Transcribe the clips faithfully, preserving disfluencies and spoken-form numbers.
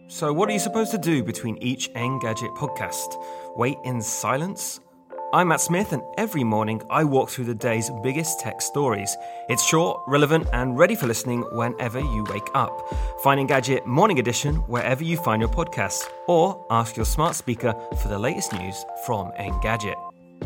So what are you supposed to do between each Engadget podcast? Wait in silence? I'm Matt Smith, and every morning I walk through the day's biggest tech stories. It's short, relevant, and ready for listening whenever you wake up. Find Engadget Morning Edition wherever you find your podcasts, or ask your smart speaker for the latest news from Engadget.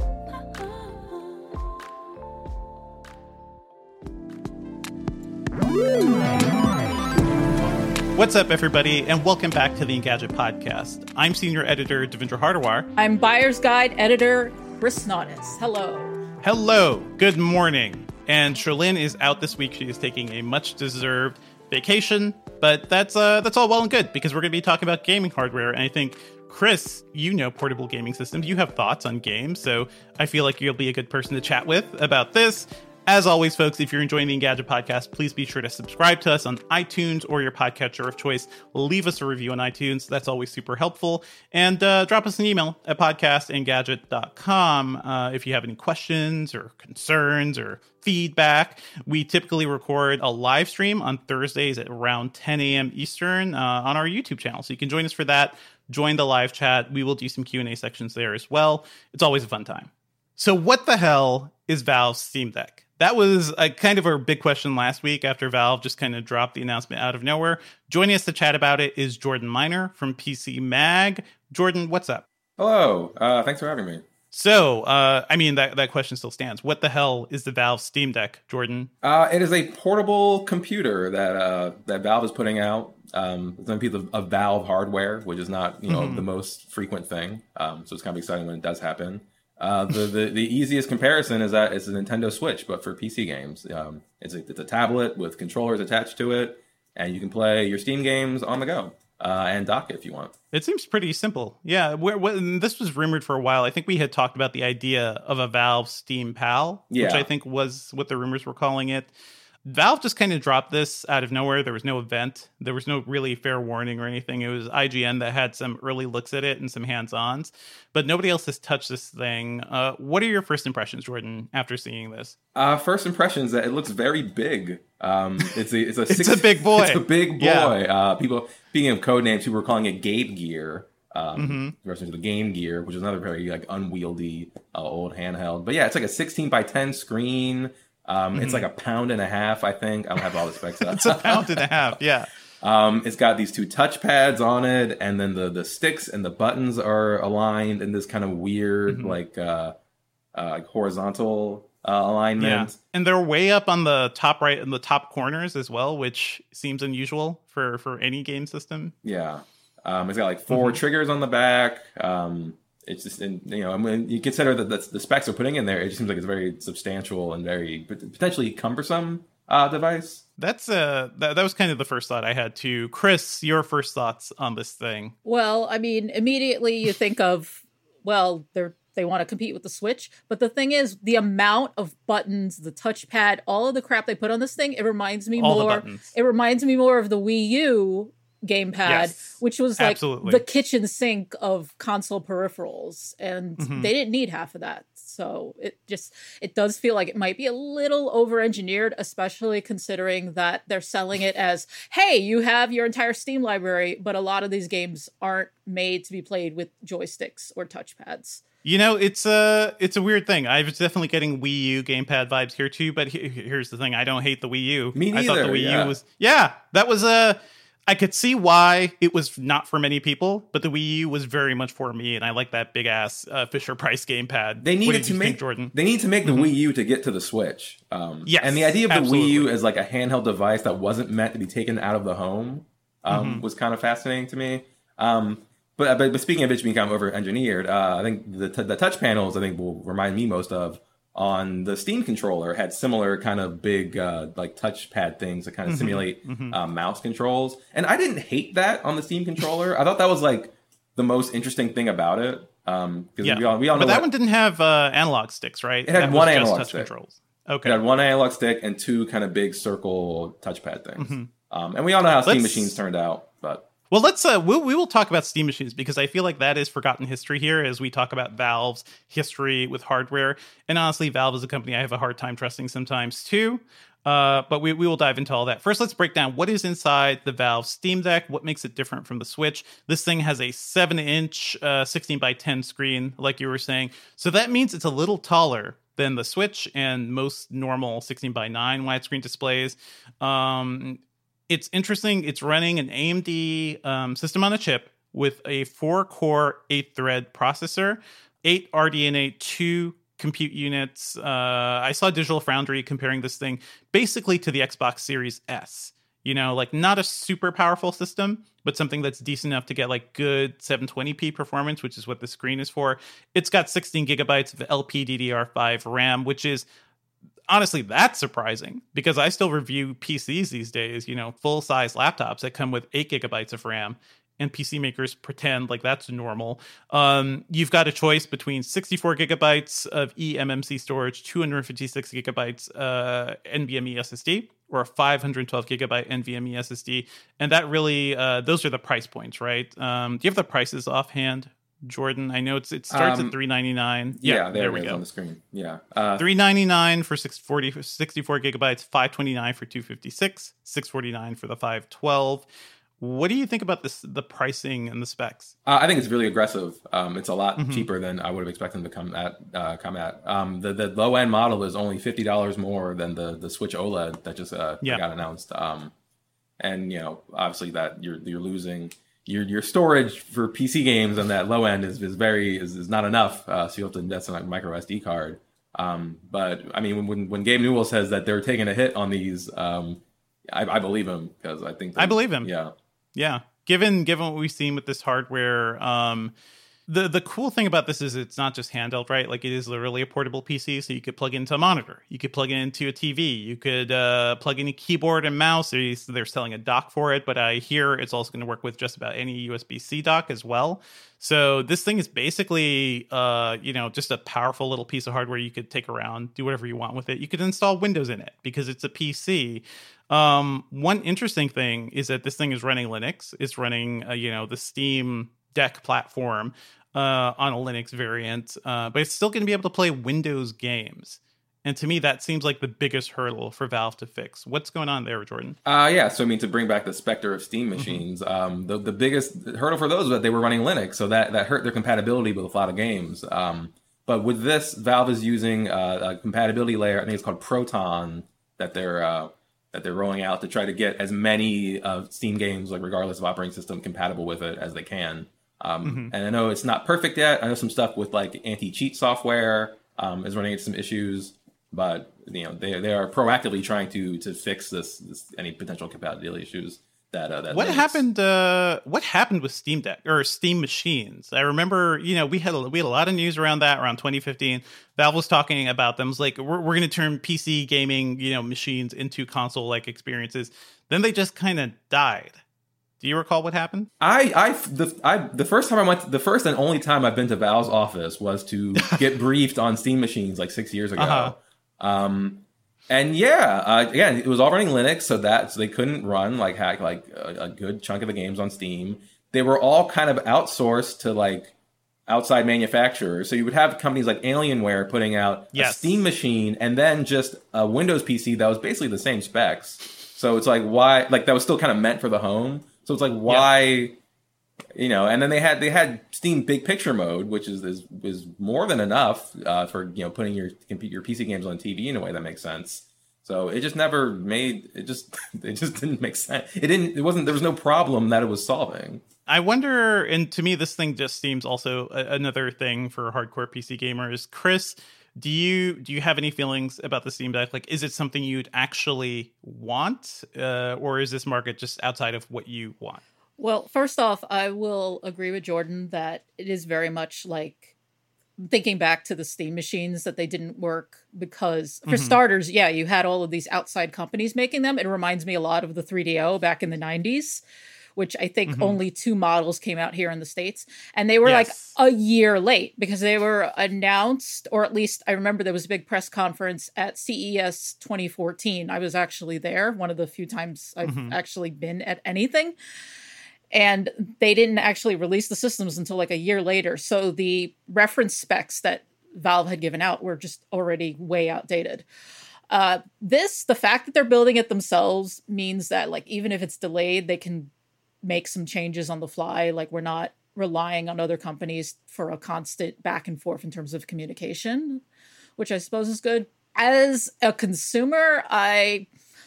What's up, everybody, and welcome back to the Engadget podcast. I'm senior editor Devindra Hardawar. I'm buyer's guide editor Chris Nautis. Hello. Hello. Good morning. And Cherlynn is out this week. She is taking a much-deserved vacation, but that's uh, that's all well and good because we're going to be talking about gaming hardware. And I think, Chris, you know portable gaming systems. You have thoughts on games, so I feel like you'll be a good person to chat with about this. As always, folks, if you're enjoying the Engadget podcast, please be sure to subscribe to us on iTunes or your podcatcher of choice. Leave us a review on iTunes. That's always super helpful. And uh, drop us an email at podcast engadget dot com uh, if you have any questions or concerns or feedback. We typically record a live stream on Thursdays at around ten a.m. Eastern uh, on our YouTube channel. So you can join us for that. Join the live chat. We will do some Q and A sections there as well. It's always a fun time. So what the hell is Valve's Steam Deck? That was a kind of a big question last week after Valve just kind of dropped the announcement out of nowhere. Joining us to chat about it is Jordan Miner from P C Mag. Jordan, what's up? Hello. Uh, thanks for having me. So, uh, I mean, that, that question still stands. What the hell is the Valve Steam Deck, Jordan? Uh, it is a portable computer that uh, that Valve is putting out. Um, it's a piece of, of Valve hardware, which is not you know mm-hmm. the most frequent thing. Um, so it's kind of exciting when it does happen. Uh, the, the the easiest comparison is that it's a Nintendo Switch, but for P C games. Um, it's a it's a tablet with controllers attached to it, and you can play your Steam games on the go uh, and dock it if you want. It seems pretty simple. Yeah, we're, we're, this was rumored for a while. I think we had talked about the idea of a Valve Steam Pal, yeah. which I think was what the rumors were calling it. Valve just kind of dropped this out of nowhere. There was no event. There was no really fair warning or anything. It was I G N that had some early looks at it and some hands-ons, but nobody else has touched this thing. Uh, what are your first impressions, Jordan, after seeing this? Uh, first impressions that it looks very big. Um, it's a it's a it's six, a big boy. It's a big boy. Yeah. Uh, people speaking of code names, people were calling it Game Gear. Um, mm-hmm. versus the Game Gear, which is another very like unwieldy uh, old handheld. But yeah, it's like a sixteen by ten screen. Um, mm-hmm. It's like a pound and a half, I think. I don't have all the specs up. It's a pound and a half, yeah. Um, it's got these two touchpads on it, and then the, the sticks and the buttons are aligned in this kind of weird, mm-hmm. like uh, uh, like horizontal uh, alignment. Yeah. And they're way up on the top right and the top corners as well, which seems unusual for, for any game system. Yeah. Um, it's got like four mm-hmm. triggers on the back. Um, It's just, and, you know, I mean, you consider that the, the specs they're putting in there, it just seems like it's a very substantial and very potentially cumbersome uh, device. That's uh, that, that was kind of the first thought I had too. Chris, your first thoughts on this thing? Well, I mean, immediately you think of, well, they're they want to compete with the Switch. But the thing is, the amount of buttons, the touchpad, all of the crap they put on this thing, it reminds me all more. It reminds me more of the Wii U gamepad, yes, which was like absolutely. the kitchen sink of console peripherals, and mm-hmm. they didn't need half of that. So it just it does feel like it might be a little over-engineered, especially considering that they're selling it as, hey, you have your entire Steam library, but a lot of these games aren't made to be played with joysticks or touchpads. You know, it's a it's a weird thing. I was definitely getting Wii U gamepad vibes here too, but he, here's the thing: I don't hate the Wii U. Me neither. I thought the Wii yeah. U was yeah, that was a. I could see why it was not for many people, but the Wii U was very much for me, and I like that big ass uh, Fisher Price gamepad. They needed to make think, Jordan. They need to make the mm-hmm. Wii U to get to the Switch. Um, yes, and the idea of the absolutely. Wii U as like a handheld device that wasn't meant to be taken out of the home um, mm-hmm. was kind of fascinating to me. Um, but, but but speaking of it being kind of over engineered, uh, I think the t- the touch panels I think will remind me most of. On the Steam controller had similar kind of big uh, like touchpad things that kind of mm-hmm. simulate mm-hmm. Uh, mouse controls. And I didn't hate that on the Steam controller. I thought that was like the most interesting thing about it. Um, yeah. we all, we all know but that what, one didn't have uh, analog sticks, right? It had that one was analog just touch stick. Controls. Okay. It had one analog stick and two kind of big circle touchpad things. Mm-hmm. Um, and we all know how Steam Let's... machines turned out, but. Well, let's uh, we'll, we will talk about Steam machines because I feel like that is forgotten history here as we talk about Valve's history with hardware. And honestly, Valve is a company I have a hard time trusting sometimes too. Uh, but we, we will dive into all that. First, let's break down what is inside the Valve Steam Deck, what makes it different from the Switch. This thing has a seven inch uh, sixteen by ten screen, like you were saying. So that means it's a little taller than the Switch and most normal sixteen by nine widescreen displays. Um, it's interesting. It's running an A M D um, system on a chip with a four-core, eight-thread processor, eight R D N A two compute units. Uh, I saw Digital Foundry comparing this thing basically to the Xbox Series S. You know, like not a super powerful system, but something that's decent enough to get like good seven twenty p performance, which is what the screen is for. It's got sixteen gigabytes of L P D D R five RAM, which is honestly that's surprising because I still review P Cs these days, you know, full size laptops that come with eight gigabytes of RAM. And P C makers pretend like that's normal. Um, you've got a choice between sixty-four gigabytes of eMMC storage, two hundred fifty-six gigabytes uh, NVMe S S D, or a five hundred twelve gigabyte NVMe S S D. And that really, uh, those are the price points, right? Um, do you have the prices offhand, Jordan? I know it's it starts um, at three ninety-nine. Yeah, Yeah, there, there it we is go. on the screen. Yeah, uh, three ninety-nine for six forty for sixty-four gigabytes, five twenty-nine for two fifty-six, six forty-nine for the five twelve. What do you think about this, the pricing and the specs? Uh, I think it's really aggressive. Um, it's a lot Mm-hmm. cheaper than I would have expected them to come at. Uh, come at. Um, the the low end model is only fifty dollars more than the the Switch OLED that just uh, Yeah. got announced. Um, and you know, obviously that you're you're losing your your storage for P C games on that low end is is very is, is not enough. Uh, so you have to invest in like a micro S D card. Um, but I mean, when when Gabe Newell says that they're taking a hit on these, um, I, I believe him because I think I believe him. Yeah. Yeah, given given what we've seen with this hardware, um, the the cool thing about this is it's not just handheld, right? Like it is literally a portable P C, so you could plug it into a monitor, you could plug it into a T V, you could uh, plug in a keyboard and mouse. They're, they're selling a dock for it, but I hear it's also going to work with just about any U S B C dock as well. So this thing is basically, uh, you know, just a powerful little piece of hardware you could take around, do whatever you want with it. You could install Windows in it because it's a P C. Um, one interesting thing is that this thing is running Linux. It's running, uh, you know, the Steam Deck platform uh, on a Linux variant, uh, but it's still going to be able to play Windows games. And to me, that seems like the biggest hurdle for Valve to fix. What's going on there, Jordan? Uh, yeah, so I mean, to bring back the specter of Steam machines, mm-hmm. um, the the biggest hurdle for those was that they were running Linux, so that, that hurt their compatibility with a lot of games. Um, but with this, Valve is using uh, a compatibility layer, I think it's called Proton, that they're uh, that they're rolling out to try to get as many uh, Steam games, like regardless of operating system, compatible with it as they can. Um, mm-hmm. And I know it's not perfect yet. I know some stuff with like anti-cheat software um, is running into some issues. But you know they they are proactively trying to to fix this, this any potential compatibility issues that uh, that. What Linux. happened? Uh, what happened with Steam Deck or Steam machines? I remember, you know, we had a, we had a lot of news around that around twenty fifteen. Valve was talking about them. It was like we're we're going to turn P C gaming, you know, machines into console like experiences. Then they just kind of died. Do you recall what happened? I, I, the, I, the first time I went, to, the first and only time I've been to Valve's office was to get briefed on Steam machines like six years ago. Uh-huh. Um, and yeah, uh, again, it was all running Linux, so that so they couldn't run like hack like a, a good chunk of the games on Steam. They were all kind of outsourced to like outside manufacturers. So you would have companies like Alienware putting out yes. a Steam machine and then just a Windows P C that was basically the same specs. So it's like why like that was still kind of meant for the home. So it's like why. Yeah. You know, and then they had they had Steam Big Picture mode, which is is, is more than enough uh, for you know putting your your P C games on T V in a way that makes sense. So it just never made it just it just didn't make sense. It didn't. It wasn't. There was no problem that it was solving. I wonder, and to me, this thing just seems also a, another thing for hardcore P C gamers. Chris, do you do you have any feelings about the Steam Deck? Like, is it something you'd actually want, uh, or is this market just outside of what you want? Well, first off, I will agree with Jordan that it is very much like thinking back to the Steam machines that they didn't work because, for mm-hmm. starters, yeah, you had all of these outside companies making them. It reminds me a lot of the three D O back in the nineties, which I think mm-hmm. only two models came out here in the States. And they were yes. like a year late because they were announced, or at least I remember there was a big press conference at C E S twenty fourteen. I was actually there, one of the few times I've mm-hmm. actually been at anything. And they didn't actually release the systems until like a year later. So the reference specs that Valve had given out were just already way outdated. Uh, this, the fact that they're building it themselves means that, like, even if it's delayed, they can make some changes on the fly. Like, we're not relying on other companies for a constant back and forth in terms of communication, which I suppose is good. As a consumer, I...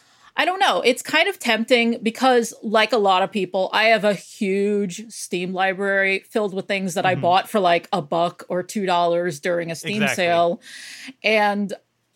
I don't know. It's kind of tempting because, like a lot of people, I have a huge Steam library filled with things that mm-hmm. I bought for like a buck or two dollars during a Steam exactly. sale. And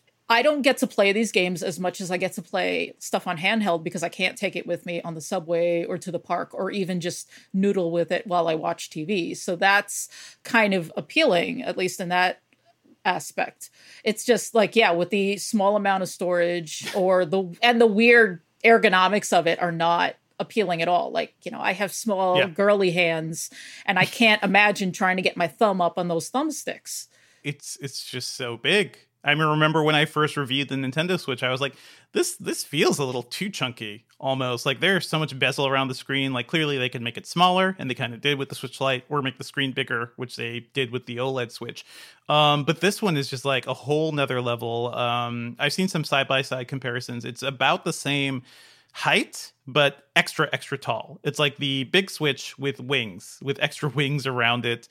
I don't get to play these games as much as I get to play stuff on handheld because I can't take it with me on the subway or to the park or even just noodle with it while I watch T V. So that's kind of appealing, at least in that aspect. It's just like, yeah, with the small amount of storage or the and the weird ergonomics of it are not appealing at all. Like, you know, I have small yeah. girly hands and I can't imagine trying to get my thumb up on those thumbsticks. It's it's just so big. I mean, remember when I first reviewed the Nintendo Switch, I was like, this this feels a little too chunky, almost. Like, there's so much bezel around the screen. Like, clearly they could make it smaller, and they kind of did with the Switch Lite, or make the screen bigger, which they did with the OLED Switch. Um, but this one is just like a whole nother level. Um, I've seen some side-by-side comparisons. It's about the same height, but extra, extra tall. It's like the big Switch with wings, with extra wings around it.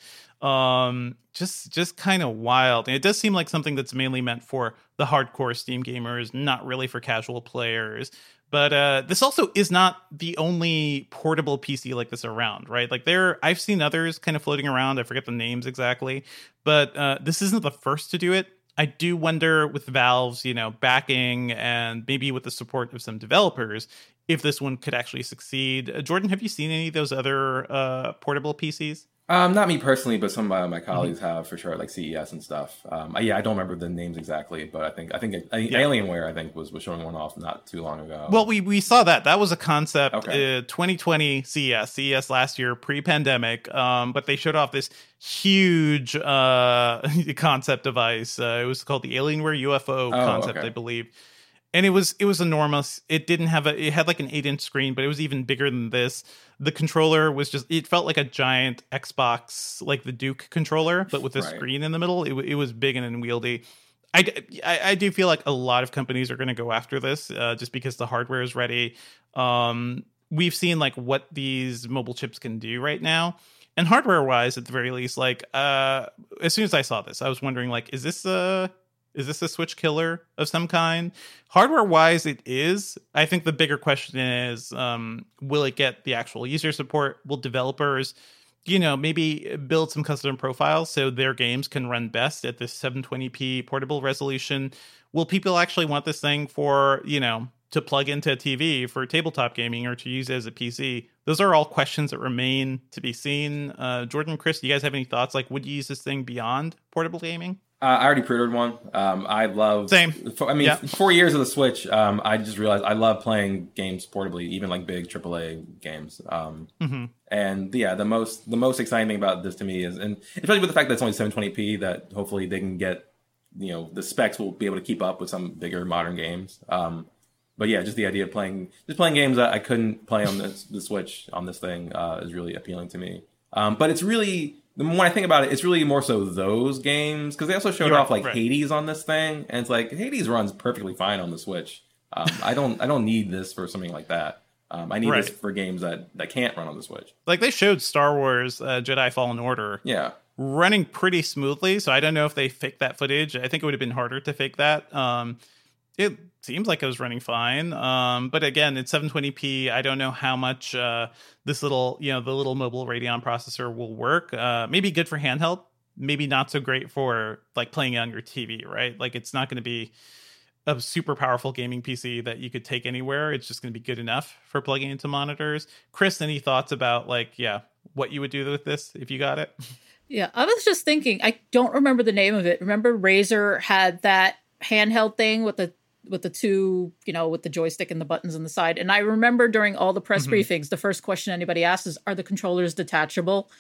Um, just, just kind of wild. And it does seem like something that's mainly meant for the hardcore Steam gamers, not really for casual players. But uh, this also is not the only portable P C like this around, right? Like there, I've seen others kind of floating around. I forget the names exactly, but uh, this isn't the first to do it. I do wonder with Valve's, you know, backing and maybe with the support of some developers, if this one could actually succeed. Uh, Jordan, have you seen any of those other uh, portable P Cs? Um, not me personally, but some of my colleagues mm-hmm. have for sure, like C E S and stuff. Um, yeah, I don't remember the names exactly, but I think I think I, yeah. Alienware I think was, was showing one off not too long ago. Well, we we saw that that was a concept. Okay. Uh, twenty twenty C E S, C E S last year, pre-pandemic. Um, but they showed off this huge uh concept device. Uh, it was called the Alienware U F O oh, concept, okay. I believe. And it was it was enormous. It didn't have a it had like an eight inch screen, but it was even bigger than this. The controller was just it felt like a giant Xbox, like the Duke controller, but with a right. screen in the middle. It it was big and unwieldy. I, I, I do feel like a lot of companies are going to go after this uh, just because the hardware is ready. Um, we've seen like what these mobile chips can do right now. And hardware wise, at the very least, like uh, as soon as I saw this, I was wondering like, is this a Is this a Switch killer of some kind? Hardware-wise, it is. I think the bigger question is, um, will it get the actual user support? Will developers, you know, maybe build some custom profiles so their games can run best at this seven twenty p portable resolution? Will people actually want this thing for, you know, to plug into a T V for tabletop gaming or to use it as a P C? Those are all questions that remain to be seen. Uh, Jordan, Chris, do you guys have any thoughts? Like, would you use this thing beyond portable gaming? Uh, I already pre-ordered one. Um, I love same. For, I mean, yeah. four years of the Switch. Um, I just realized I love playing games portably, even like big triple A games. Um, mm-hmm. And yeah, the most the most exciting thing about this to me is, and especially with the fact that it's only seven twenty p, that hopefully they can get, you know, the specs will be able to keep up with some bigger modern games. Um, but yeah, just the idea of playing just playing games that I couldn't play on this, the Switch on this thing uh, is really appealing to me. Um, but it's really. The more I think about it, it's really more so those games, because they also showed You're off like right. Hades on this thing, and it's like Hades runs perfectly fine on the Switch. Um, I don't, I don't need this for something like that. Um, I need right. this for games that, that can't run on the Switch. Like they showed Star Wars uh, Jedi Fallen Order, yeah, running pretty smoothly. So I don't know if they faked that footage. I think it would have been harder to fake that. Um, it seems like it was running fine. Um, but again, it's seven twenty p. I don't know how much uh, this little, you know, the little mobile Radeon processor will work. Uh, maybe good for handheld, maybe not so great for like playing on your T V, right? Like it's not going to be a super powerful gaming P C that you could take anywhere. It's just going to be good enough for plugging into monitors. Chris, any thoughts about like, yeah, what you would do with this if you got it? Yeah, I was just thinking, I don't remember the name of it. Remember Razer had that handheld thing with the with the two, you know, with the joystick and the buttons on the side. And I remember during all the press mm-hmm. briefings, the first question anybody asked is, are the controllers detachable?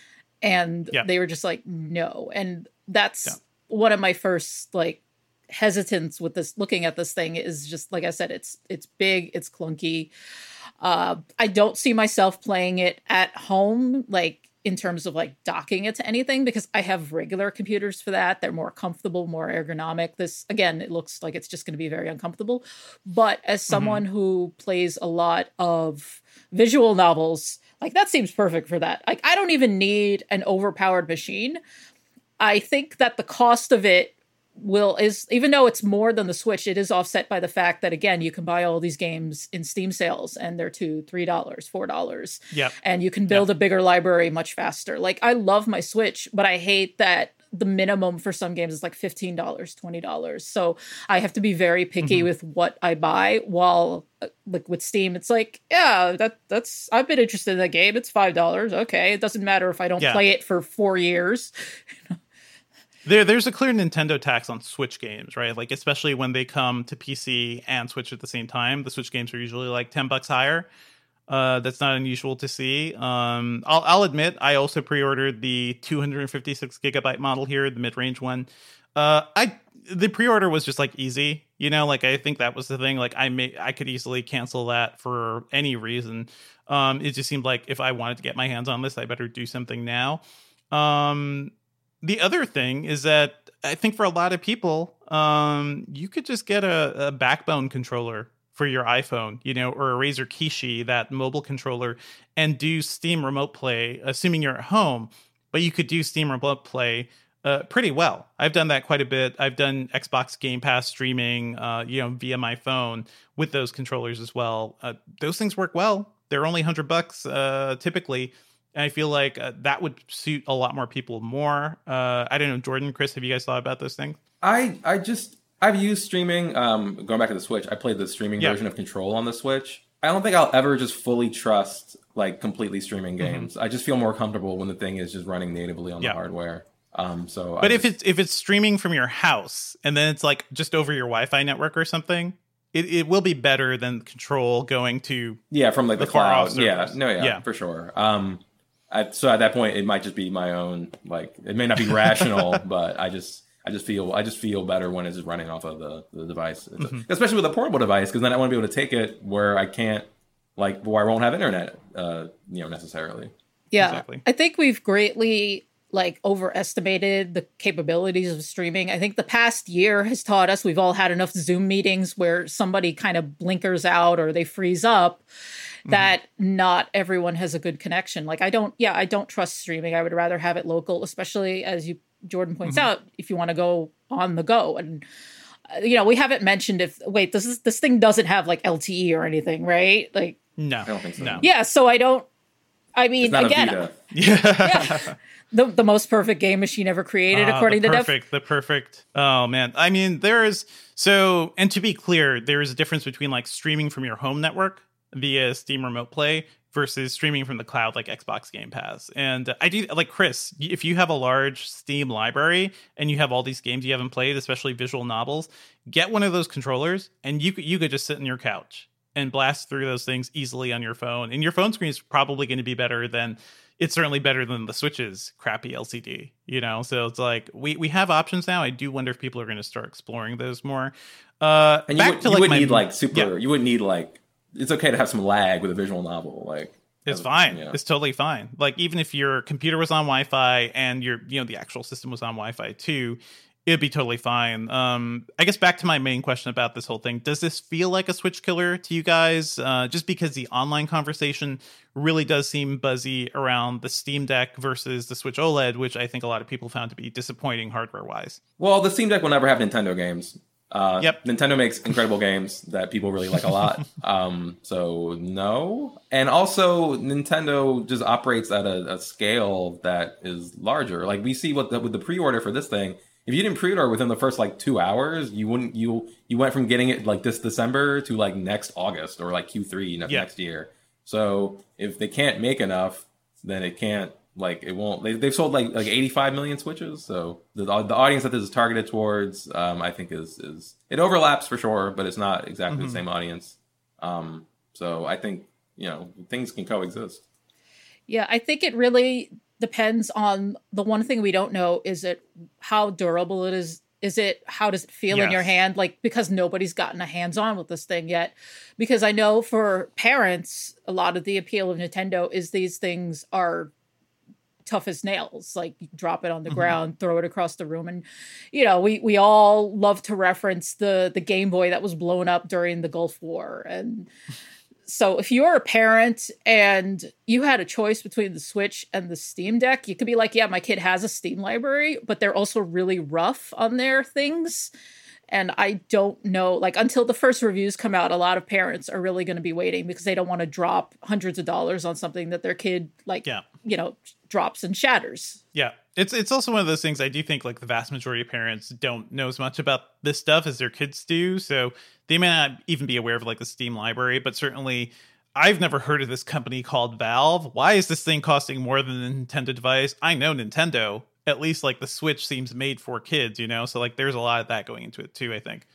And yeah. they were just like, no. And that's yeah. one of my first, like, hesitance with this, looking at this thing is just, like I said, it's, it's big, it's clunky. Uh, I don't see myself playing it at home. Like, in terms of like docking it to anything, because I have regular computers for that. They're more comfortable, more ergonomic. This, again, it looks like it's just going to be very uncomfortable. But as someone mm-hmm. who plays a lot of visual novels, like that seems perfect for that. Like I don't even need an overpowered machine. I think that the cost of it will is, even though it's more than the Switch, it is offset by the fact that, again, you can buy all these games in Steam sales and they're two, three dollars, four dollars. Yep. And you can build yep. a bigger library much faster. Like I love my Switch, but I hate that the minimum for some games is like fifteen dollars, twenty dollars. So I have to be very picky mm-hmm. with what I buy, while uh, like with Steam, it's like, yeah, that that's, I've been interested in that game. It's five dollars. Okay. It doesn't matter if I don't yeah. play it for four years. There, there's a clear Nintendo tax on Switch games, right? Like, especially when they come to P C and Switch at the same time. The Switch games are usually like ten bucks higher. Uh, that's not unusual to see. Um, I'll, I'll admit, I also pre-ordered the two hundred fifty-six gigabyte model here, the mid-range one. Uh, I the pre-order was just like easy, you know. Like I think that was the thing. Like I may, I could easily cancel that for any reason. Um, it just seemed like if I wanted to get my hands on this, I better do something now. Um. The other thing is that I think for a lot of people, um, you could just get a, a Backbone controller for your iPhone, you know, or a Razer Kishi, that mobile controller, and do Steam Remote Play, assuming you're at home. But you could do Steam Remote Play uh, pretty well. I've done that quite a bit. I've done Xbox Game Pass streaming, uh, you know, via my phone with those controllers as well. Uh, those things work well. They're only one hundred bucks uh, typically. And I feel like uh, that would suit a lot more people more. Uh, I don't know, Jordan, Chris, have you guys thought about those things? I I just, I've used streaming. Um, going back to the Switch, I played the streaming yeah. version of Control on the Switch. I don't think I'll ever just fully trust, like, completely streaming games. Mm-hmm. I just feel more comfortable when the thing is just running natively on yeah. the hardware. Um, so, But I if just, it's if it's streaming from your house, and then it's, like, just over your Wi-Fi network or something, it, it will be better than Control going to Yeah, from, like, the, the cloud. servers. Yeah, no, yeah, yeah, for sure. Um I, so at that point, it might just be my own, like, it may not be rational, but I just, I just feel, I just feel better when it's just running off of the, the device, mm-hmm. especially with a portable device, because then I want to be able to take it where I can't, like, where I won't have internet, uh, you know, necessarily. Yeah, exactly. I think we've greatly, like, overestimated the capabilities of streaming. I think the past year has taught us, we've all had enough Zoom meetings where somebody kind of blinkers out or they freeze up, that mm-hmm. not everyone has a good connection. Like I don't, yeah, I don't trust streaming. I would rather have it local, especially as you, Jordan points mm-hmm. out, if you want to go on the go. And, uh, you know, we haven't mentioned if, wait, this is, this thing doesn't have like L T E or anything, right? Like, no, I don't think so. No. Yeah. So I don't, I mean, it's not again, a yeah. yeah. The, the most perfect game machine ever created, uh, according the to perfect, Def. the perfect. Oh man, I mean, there is so, and to be clear, there is a difference between like streaming from your home network via Steam Remote Play versus streaming from the cloud like Xbox Game Pass. And I do, like Chris, if you have a large Steam library and you have all these games you haven't played, especially visual novels, get one of those controllers and you could, you could just sit on your couch and blast through those things easily on your phone. And your phone screen is probably going to be better than, it's certainly better than the Switch's crappy L C D, you know? So it's like, we, we have options now. I do wonder if people are going to start exploring those more. Uh, and back you would, to you like would my, need like super, yeah. you wouldn't need like, it's okay to have some lag with a visual novel. Like it's fine. Yeah. It's totally fine. Like even if your computer was on Wi-Fi and your, you know, the actual system was on Wi-Fi too, it'd be totally fine. Um, I guess back to my main question about this whole thing. Does this feel like a Switch killer to you guys? Uh, just because the online conversation really does seem buzzy around the Steam Deck versus the Switch OLED, which I think a lot of people found to be disappointing hardware-wise. Well, the Steam Deck will never have Nintendo games. Uh, yep. Nintendo makes incredible games that people really like a lot. Um, so no. And also Nintendo just operates at a, a scale that is larger. Like we see what the, with the pre-order for this thing, if you didn't pre-order within the first like two hours, you wouldn't, you, you went from getting it like this December to like next August or like Q three next, yep. next year. So if they can't make enough, then it can't, like it won't. They, they've sold like like eighty-five million Switches. So the the audience that this is targeted towards, um, I think is is it overlaps for sure, but it's not exactly mm-hmm. the same audience. Um, so I think you know things can coexist. Yeah, I think it really depends on the one thing we don't know is it how durable it is. Is it, how does it feel yes. in your hand? Like, because nobody's gotten a hands-on with this thing yet. Because I know for parents, a lot of the appeal of Nintendo is these things are tough as nails. Like you drop it on the mm-hmm. ground, throw it across the room. And, you know, we, we all love to reference the, the Game Boy that was blown up during the Gulf War. And so if you're a parent and you had a choice between the Switch and the Steam Deck, you could be like, yeah, my kid has a Steam library, but they're also really rough on their things. And I don't know, like until the first reviews come out, a lot of parents are really going to be waiting because they don't want to drop hundreds of dollars on something that their kid, like, yeah. you know, drops and shatters. Yeah. It's it's also one of those things I do think like the vast majority of parents don't know as much about this stuff as their kids do. So they may not even be aware of like the Steam library, but certainly I've never heard of this company called Valve. Why is this thing costing more than a Nintendo device? I know Nintendo. At least like the Switch seems made for kids, you know? So like there's a lot of that going into it too, I think.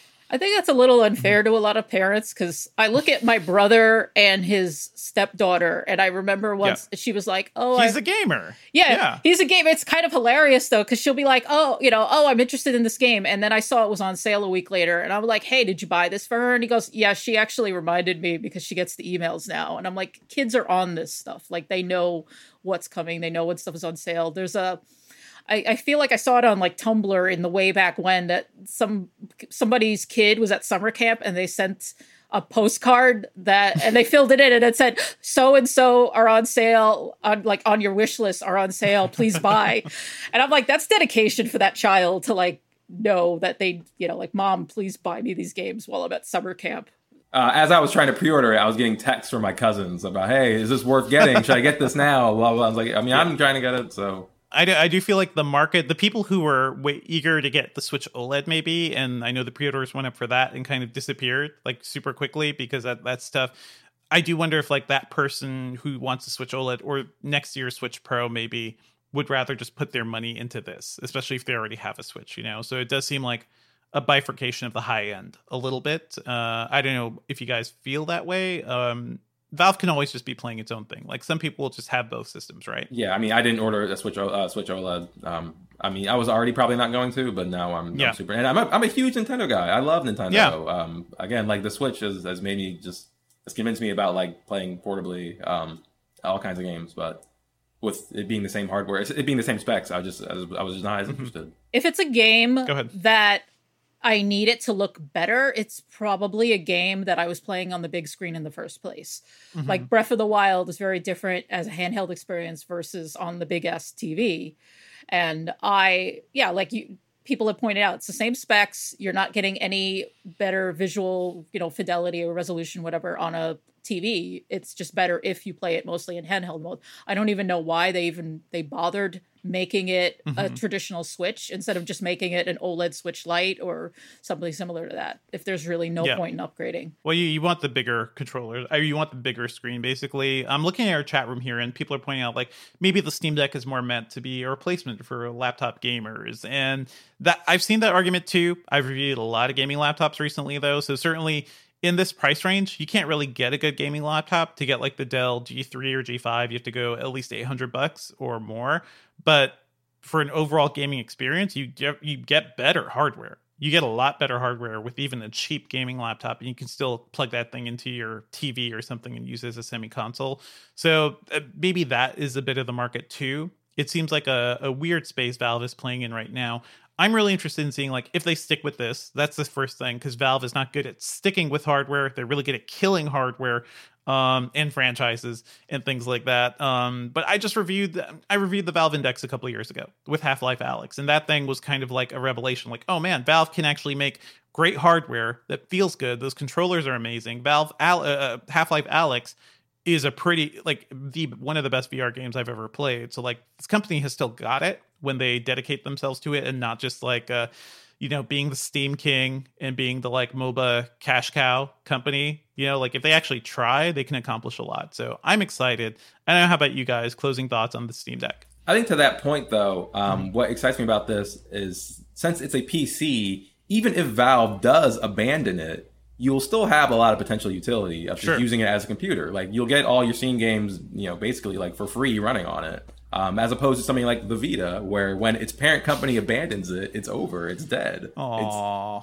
I think that's a little unfair to a lot of parents because I look at my brother and his stepdaughter and I remember once yeah. she was like, oh, he's I... a gamer. Yeah, yeah, he's a gamer. It's kind of hilarious though because she'll be like, oh, you know, oh, I'm interested in this game. And then I saw it was on sale a week later and I was like, hey, did you buy this for her? And he goes, yeah, she actually reminded me because she gets the emails now. And I'm like, kids are on this stuff. Like they know what's coming. They know what stuff is on sale. There's a I, I feel like I saw it on like Tumblr in the way back when that some somebody's kid was at summer camp and they sent a postcard that and they filled it in and it said so and so are on sale on like on your wish list are on sale, please buy. And I'm like, that's dedication for that child to like know that they, you know, like, mom, please buy me these games while I'm at summer camp. Uh, as I was trying to pre-order it, I was getting texts from my cousins about, hey, is this worth getting? Should I get this now? Blah, blah. I was like, I mean, I'm trying to get it, so. I do, I do feel like the market, the people who were way, eager to get the Switch OLED maybe, and I know the pre-orders went up for that and kind of disappeared like super quickly because that, that stuff. I do wonder if like that person who wants a Switch OLED or next year's Switch Pro maybe would rather just put their money into this, especially if they already have a Switch, you know? So it does seem like a bifurcation of the high end a little bit. Uh, I don't know if you guys feel that way. Um, Valve can always just be playing its own thing. Like some people will just have both systems, right? Yeah, I mean, I didn't order a Switch uh, Switch OLED. Um, I mean, I was already probably not going to, but now I'm, yeah. I'm super. And I'm a, I'm a huge Nintendo guy. I love Nintendo. Yeah. Um, again, like the Switch has, has made me just it's convinced me about like playing portably, um, all kinds of games, but with it being the same hardware, it being the same specs, I just I was, I was just not as mm-hmm. interested. If it's a game that I need it to look better, it's probably a game that I was playing on the big screen in the first place. Mm-hmm. Like Breath of the Wild is very different as a handheld experience versus on the big ass T V. And I, yeah, like you, people have pointed out, it's the same specs. You're not getting any better visual, you know, fidelity or resolution, whatever, on a T V. It's just better if you play it mostly in handheld mode. I don't even know why they even they bothered making it mm-hmm. a traditional Switch instead of just making it an OLED Switch Lite or something similar to that, if there's really no yeah. point in upgrading. Well, you, you want the bigger controller, or you want the bigger screen, basically. I'm looking at our chat room here, and people are pointing out, like, maybe the Steam Deck is more meant to be a replacement for laptop gamers. And that I've seen that argument, too. I've reviewed a lot of gaming laptops recently, though, so certainly in this price range, you can't really get a good gaming laptop. To get like the Dell G three or G five, you have to go at least eight hundred bucks or more. But for an overall gaming experience, you get, you get better hardware. You get a lot better hardware with even a cheap gaming laptop, and you can still plug that thing into your T V or something and use it as a semi-console. So uh, maybe that is a bit of the market too. It seems like a, a weird space Valve is playing in right now. I'm really interested in seeing, like, if they stick with this. That's the first thing, because Valve is not good at sticking with hardware. They're really good at killing hardware um, and franchises and things like that. Um, but I just reviewed the, I reviewed the Valve Index a couple of years ago with Half-Life Alyx, and that thing was kind of like a revelation. Like, oh man, Valve can actually make great hardware that feels good. Those controllers are amazing. Valve Al- uh, Half-Life Alyx is a pretty, like, the one of the best V R games I've ever played. So, like, this company has still got it when they dedicate themselves to it, and not just like uh you know, being the Steam King and being the like MOBA cash cow company. You know, like if they actually try, they can accomplish a lot. So I'm excited. I don't know, how about you guys? Closing thoughts on the Steam Deck? I think to that point though, um mm-hmm. what excites me about this is, since it's a P C, even if Valve does abandon it, you'll still have a lot of potential utility of just sure. using it as a computer. Like you'll get all your Steam games, you know, basically like for free running on it. Um, as opposed to something like the Vita, where when its parent company abandons it, it's over, it's dead. Aww. It's,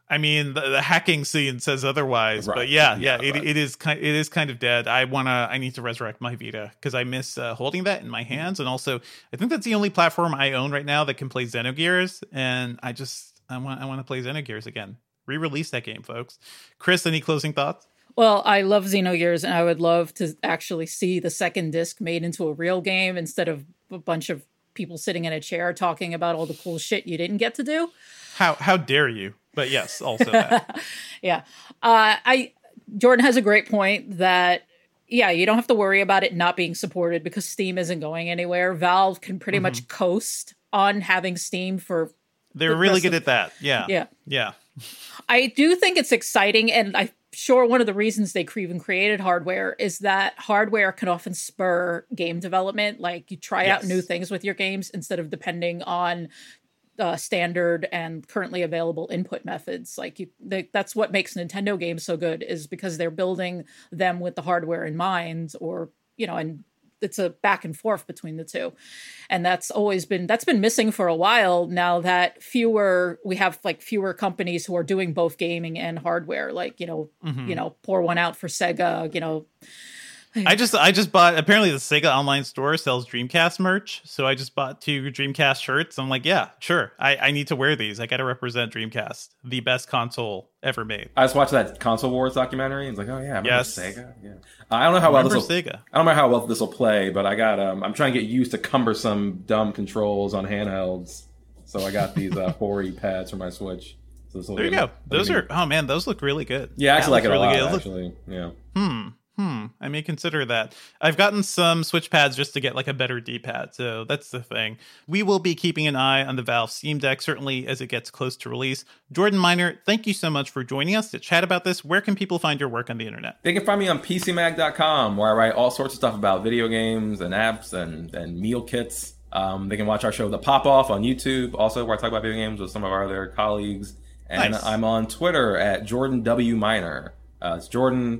I mean, the, the hacking scene says otherwise, right. but yeah, yeah, yeah it, right. it is kind, it is kind of dead. I wanna, I need to resurrect my Vita because I miss uh, holding that in my hands, and also I think that's the only platform I own right now that can play Xenogears, and I just, I want, I want to play Xenogears again. Re-release that game, folks. Chris, any closing thoughts? Well, I love Xenogears, and I would love to actually see the second disc made into a real game instead of a bunch of people sitting in a chair talking about all the cool shit you didn't get to do. How how dare you? But yes, also that. yeah. Uh, I Jordan has a great point that, yeah, you don't have to worry about it not being supported because Steam isn't going anywhere. Valve can pretty mm-hmm. much coast on having Steam for... They're the really good of, at that. Yeah. Yeah. Yeah. I do think it's exciting, and I'm sure one of the reasons they even created hardware is that hardware can often spur game development. Like, you try yes. out new things with your games instead of depending on uh, standard and currently available input methods. Like, you, they, that's what makes Nintendo games so good, is because they're building them with the hardware in mind, or, you know, and it's a back and forth between the two. And that's always been, that's been missing for a while now that fewer, we have like fewer companies who are doing both gaming and hardware. Like, you know, mm-hmm. you know, pour one out for Sega, you know. I just, I just bought, apparently the Sega online store sells Dreamcast merch. So I just bought two Dreamcast shirts. I'm like, yeah, sure. I, I need to wear these. I got to represent Dreamcast, the best console ever made. I just watched that Console Wars documentary. And it's like, oh yeah, I remember yes. Sega. Yeah. I don't know how well this will, Sega. I don't know how well this will play, but I got, um, I'm trying to get used to cumbersome, dumb controls on handhelds. So I got these uh, Hori pads for my Switch. So there you go. Those are, oh man, those look really good. Yeah, I actually like it really a lot, good. actually. Yeah. Hmm. Hmm. I may consider that. I've gotten some Switch pads just to get like a better D-pad, so that's the thing. We will be keeping an eye on the Valve Steam Deck, certainly as it gets close to release. Jordan Miner, thank you so much for joining us to chat about this. Where can people find your work on the internet? They can find me on P C mag dot com, where I write all sorts of stuff about video games and apps and, and meal kits. Um, they can watch our show, The Pop Off, on YouTube, also where I talk about video games with some of our other colleagues. And nice. I'm on Twitter at Jordan W. Miner. Uh, it's Jordan...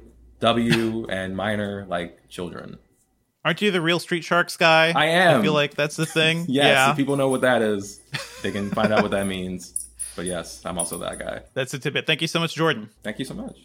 W and Miner, like children. Aren't you the real Street Sharks guy? I am. I feel like that's the thing. yes, yeah. If people know what that is, they can find out what that means. But yes, I'm also that guy. That's a tidbit. Thank you so much, Jordan. Thank you so much.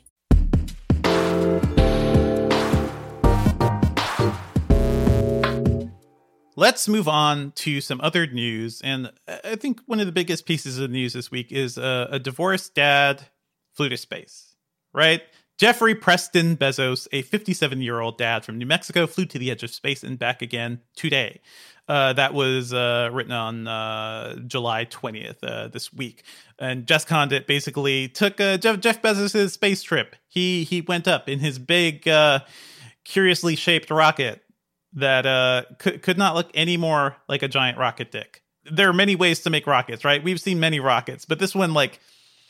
Let's move on to some other news. And I think one of the biggest pieces of news this week is uh, a divorced dad flew to space, right? Jeffrey Preston Bezos, a fifty-seven-year-old dad from New Mexico, flew to the edge of space and back again today. Uh, that was uh, written on uh, July twentieth, uh, this week. And Jess Condit basically took uh, Jeff, Jeff Bezos' space trip. He he went up in his big, uh, curiously shaped rocket that uh, could, could not look any more like a giant rocket dick. There are many ways to make rockets, right? We've seen many rockets, but this one, like,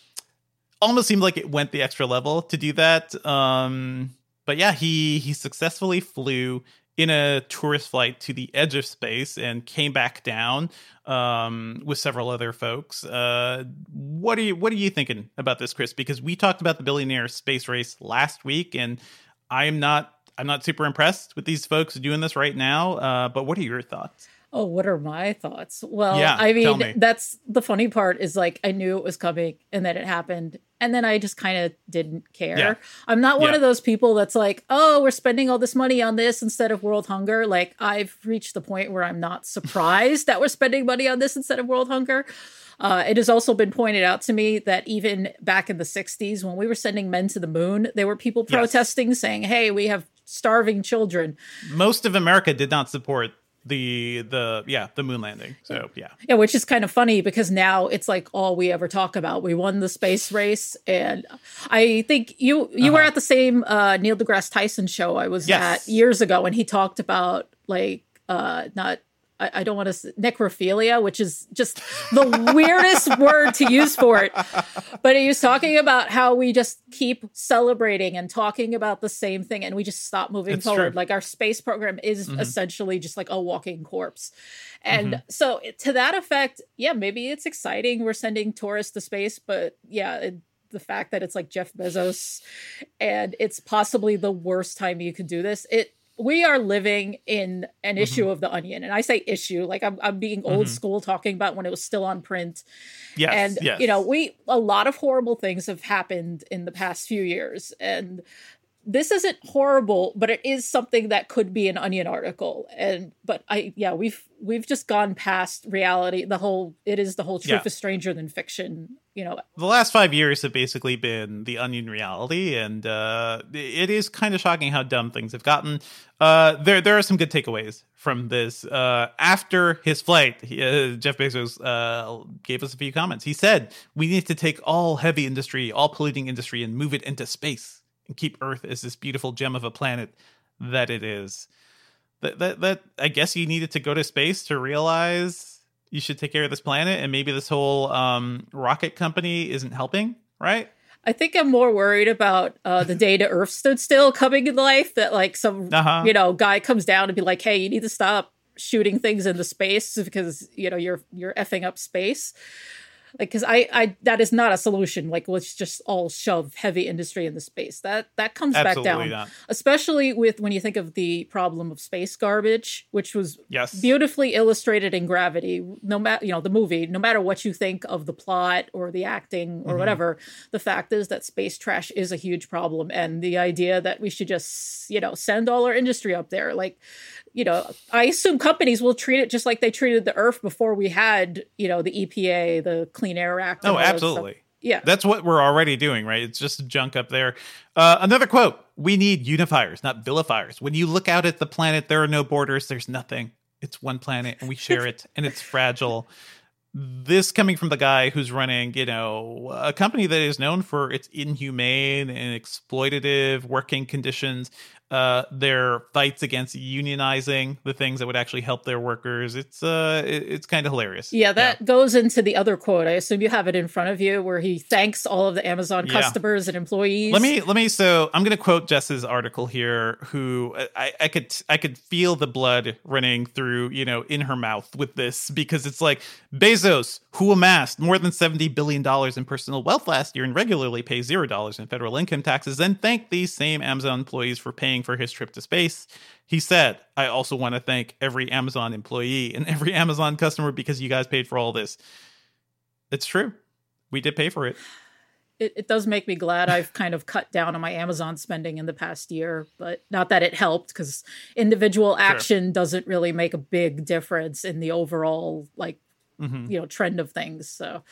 almost seemed like it went the extra level to do that. Um, but yeah, he he successfully flew in a tourist flight to the edge of space and came back down um, with several other folks. Uh, what are you What are you thinking about this, Chris? Because we talked about the billionaire space race last week, and I'm not I'm not super impressed with these folks doing this right now. Uh, but what are your thoughts? Oh, what are my thoughts? Well, yeah, I mean, me. that's the funny part is like, I knew it was coming and then it happened. And then I just kind of didn't care. Yeah. I'm not one yeah. of those people that's like, oh, we're spending all this money on this instead of world hunger. Like, I've reached the point where I'm not surprised that we're spending money on this instead of world hunger. Uh, it has also been pointed out to me that even back in the sixties, when we were sending men to the moon, there were people protesting yes. saying, hey, we have starving children. Most of America did not support the the yeah the moon landing, so yeah yeah which is kind of funny because now it's like all we ever talk about. We won the space race, and I think you you uh-huh. were at the same uh Neil deGrasse Tyson show I was yes. at years ago, and he talked about like uh not I, I don't want to say necrophilia, which is just the weirdest word to use for it. But he was talking about how we just keep celebrating and talking about the same thing, and we just stop moving it's forward. True. Like, our space program is mm-hmm. essentially just like a walking corpse. And mm-hmm. so to that effect, yeah, maybe it's exciting. We're sending tourists to space, but yeah, it, the fact that it's like Jeff Bezos and it's possibly the worst time you could do this, it we are living in an Mm-hmm. issue of The Onion. And I say issue, like I'm, I'm being old Mm-hmm. school talking about when it was still on print. Yes, And, yes. you know, we, a lot of horrible things have happened in the past few years. And this isn't horrible, but it is something that could be an Onion article. And, but I, yeah, we've, we've just gone past reality. The whole, it is the whole truth Yeah. is stranger than fiction, you know. The last five years have basically been the Onion reality, and uh, it is kind of shocking how dumb things have gotten. Uh, there, there are some good takeaways from this. Uh, after his flight, he, uh, Jeff Bezos uh, gave us a few comments. He said, "We need to take all heavy industry, all polluting industry, and move it into space, and keep Earth as this beautiful gem of a planet that it is." That, that, that I guess you needed to go to space to realize you should take care of this planet, and maybe this whole um, rocket company isn't helping, right? I think I'm more worried about uh, the day the Earth stood still coming in life, that like some, Uh-huh. you know, guy comes down and be like, hey, you need to stop shooting things into space because, you know, you're, you're effing up space. Like, because I, I, that is not a solution. Like, let's just all shove heavy industry into space. That that comes Absolutely back down, not. especially with when you think of the problem of space garbage, which was Yes. beautifully illustrated in Gravity. No matter, you know, the movie, no matter what you think of the plot or the acting or Mhm. whatever, the fact is that space trash is a huge problem, and the idea that we should just, you know, send all our industry up there, like. You know, I assume companies will treat it just like they treated the Earth before we had, you know, the E P A, the Clean Air Act. and Oh, all that stuff. absolutely. Yeah. That's what we're already doing, right? It's just junk up there. Uh, another quote: "We need unifiers, not vilifiers. When you look out at the planet, there are no borders. There's nothing. It's one planet, and we share it, and it's fragile." This coming from the guy who's running, you know, a company that is known for its inhumane and exploitative working conditions. Uh, their fights against unionizing the things that would actually help their workers. It's uh, it, it's kind of hilarious. Yeah, that goes into the other quote. I assume you have it in front of you, where he thanks all of the Amazon Yeah. customers and employees. Let me let me. So I'm going to quote Jess's article here. Who I, I could I could feel the blood running through, you know, in her mouth with this, because it's like Bezos, who amassed more than seventy billion dollars in personal wealth last year and regularly pays zero dollars in federal income taxes, then thanked these same Amazon employees for paying for his trip to space. He said, "I also want to thank every Amazon employee and every Amazon customer because you guys paid for all this." It's true. We did pay for it. it, it does make me glad I've kind of cut down on my Amazon spending in the past year, but not that it helped, because individual action sure. doesn't really make a big difference in the overall, like, mm-hmm. you know, trend of things. So,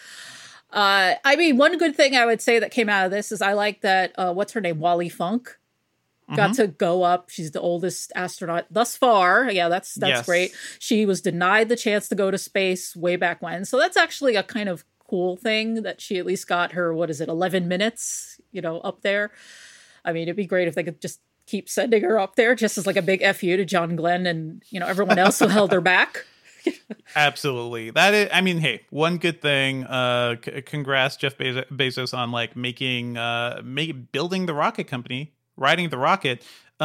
uh, I mean, one good thing I would say that came out of this is I like that, uh, what's her name? Wally Funk got mm-hmm. to go up. She's the oldest astronaut thus far. Yeah, that's that's yes. great. She was denied the chance to go to space way back when. So that's actually a kind of cool thing that she at least got her, what is it, eleven minutes, you know, up there. I mean, it'd be great if they could just keep sending her up there just as like a big F you to John Glenn and, you know, everyone else who held her back. Absolutely. That is, I mean, hey, one good thing, uh, c- congrats Jeff Bez- Bezos on like making, uh, make, building the rocket company, riding the rocket.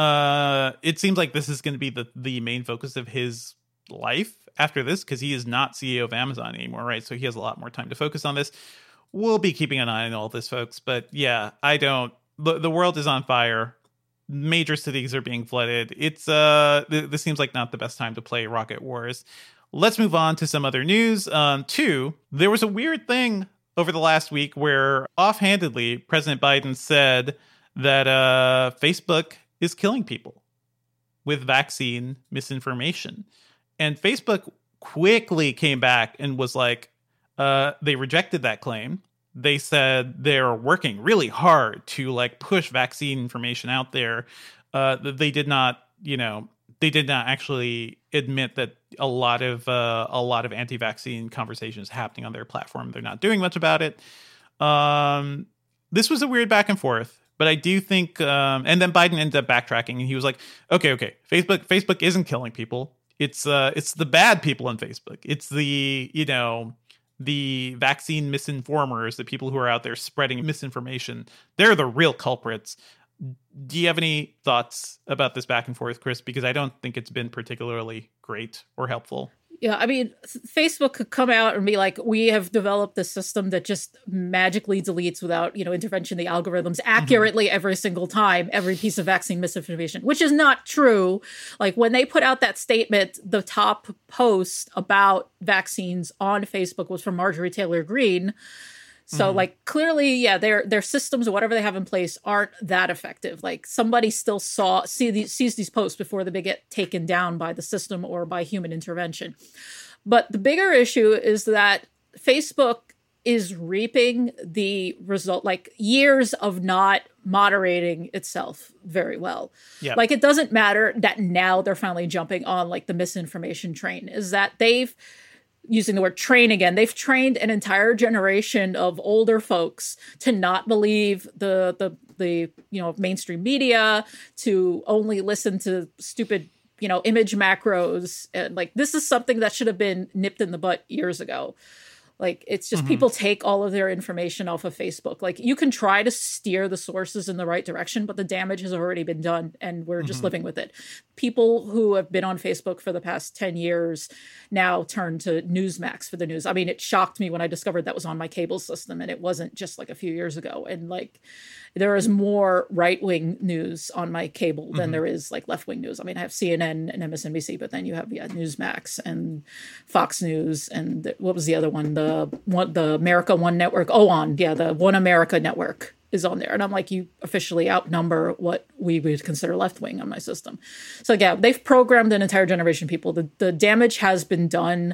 Uh, it seems like this is going to be the, the main focus of his life after this, because he is not C E O of Amazon anymore, right? So he has a lot more time to focus on this. We'll be keeping an eye on all this, folks. But yeah, I don't, the, the world is on fire. Major cities are being flooded. It's, uh, th- this seems like not the best time to play Rocket Wars. Let's move on to some other news. Um, two, there was a weird thing over the last week where offhandedly President Biden said that uh, Facebook is killing people with vaccine misinformation. And Facebook quickly came back and was like, uh, they rejected that claim. They said they're working really hard to like push vaccine information out there. Uh, they did not, you know, they did not actually admit that a lot of uh, a lot of anti-vaccine conversations happening on their platform. They're not doing much about it. Um, this was a weird back and forth. But I do think, um, and then Biden ended up backtracking, and he was like, "Okay, okay, Facebook, Facebook isn't killing people. It's, uh, it's the bad people on Facebook. It's the, you know, the vaccine misinformers, the people who are out there spreading misinformation. They're the real culprits." Do you have any thoughts about this back and forth, Chris? Because I don't think it's been particularly great or helpful. Yeah, I mean, Facebook could come out and be like, we have developed this system that just magically deletes without, you know, intervention, the algorithms accurately mm-hmm. every single time, every piece of vaccine misinformation, which is not true. Like when they put out that statement, the top post about vaccines on Facebook was from Marjorie Taylor Greene. So mm-hmm. like clearly, yeah, their their systems or whatever they have in place aren't that effective. Like somebody still saw see these sees these posts before they get taken down by the system or by human intervention. But the bigger issue is that Facebook is reaping the result, like years of not moderating itself very well. Yep. Like it doesn't matter that now they're finally jumping on like the misinformation train, is that they've using the word train again, they've trained an entire generation of older folks to not believe the the the you know mainstream media, to only listen to stupid you know image macros, and like this is something that should have been nipped in the butt years ago. Like it's just mm-hmm. people take all of their information off of Facebook. Like you can try to steer the sources in the right direction, but the damage has already been done and we're just mm-hmm. living with it. People who have been on Facebook for the past ten years now turn to Newsmax for the news. I mean, it shocked me when I discovered that was on my cable system and it wasn't just like a few years ago. And like there is more right-wing news on my cable than mm-hmm. there is like left-wing news. I mean, I have C N N and M S N B C, but then you have yeah, Newsmax and Fox News and the, what was the other one? The The one, the America One Network. Oh, on yeah, the One America Network is on there, and I'm like, you officially outnumber what we would consider left wing on my system. So yeah, they've programmed an entire generation of people. The the damage has been done,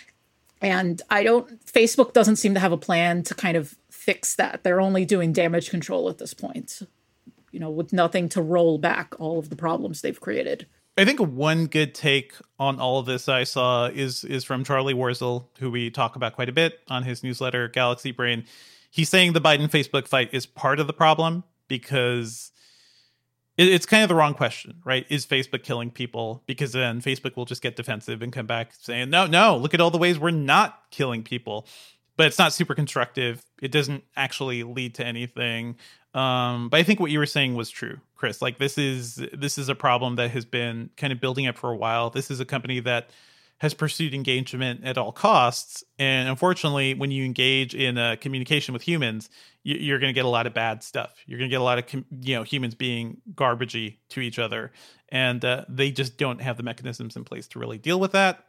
and I don't. Facebook doesn't seem to have a plan to kind of fix that. They're only doing damage control at this point, you know, with nothing to roll back all of the problems they've created. I think one good take on all of this I saw is is from Charlie Warzel, who we talk about quite a bit on his newsletter, Galaxy Brain. He's saying the Biden-Facebook fight is part of the problem because it, it's kind of the wrong question, right? Is Facebook killing people? Because then Facebook will just get defensive and come back saying, no, no, look at all the ways we're not killing people. But it's not super constructive. It doesn't actually lead to anything. Um, but I think what you were saying was true, Chris. Like this is this is a problem that has been kind of building up for a while. This is a company that has pursued engagement at all costs. And unfortunately, when you engage in a communication with humans, you, you're going to get a lot of bad stuff. You're going to get a lot of com- you know humans being garbagey to each other. And uh, they just don't have the mechanisms in place to really deal with that.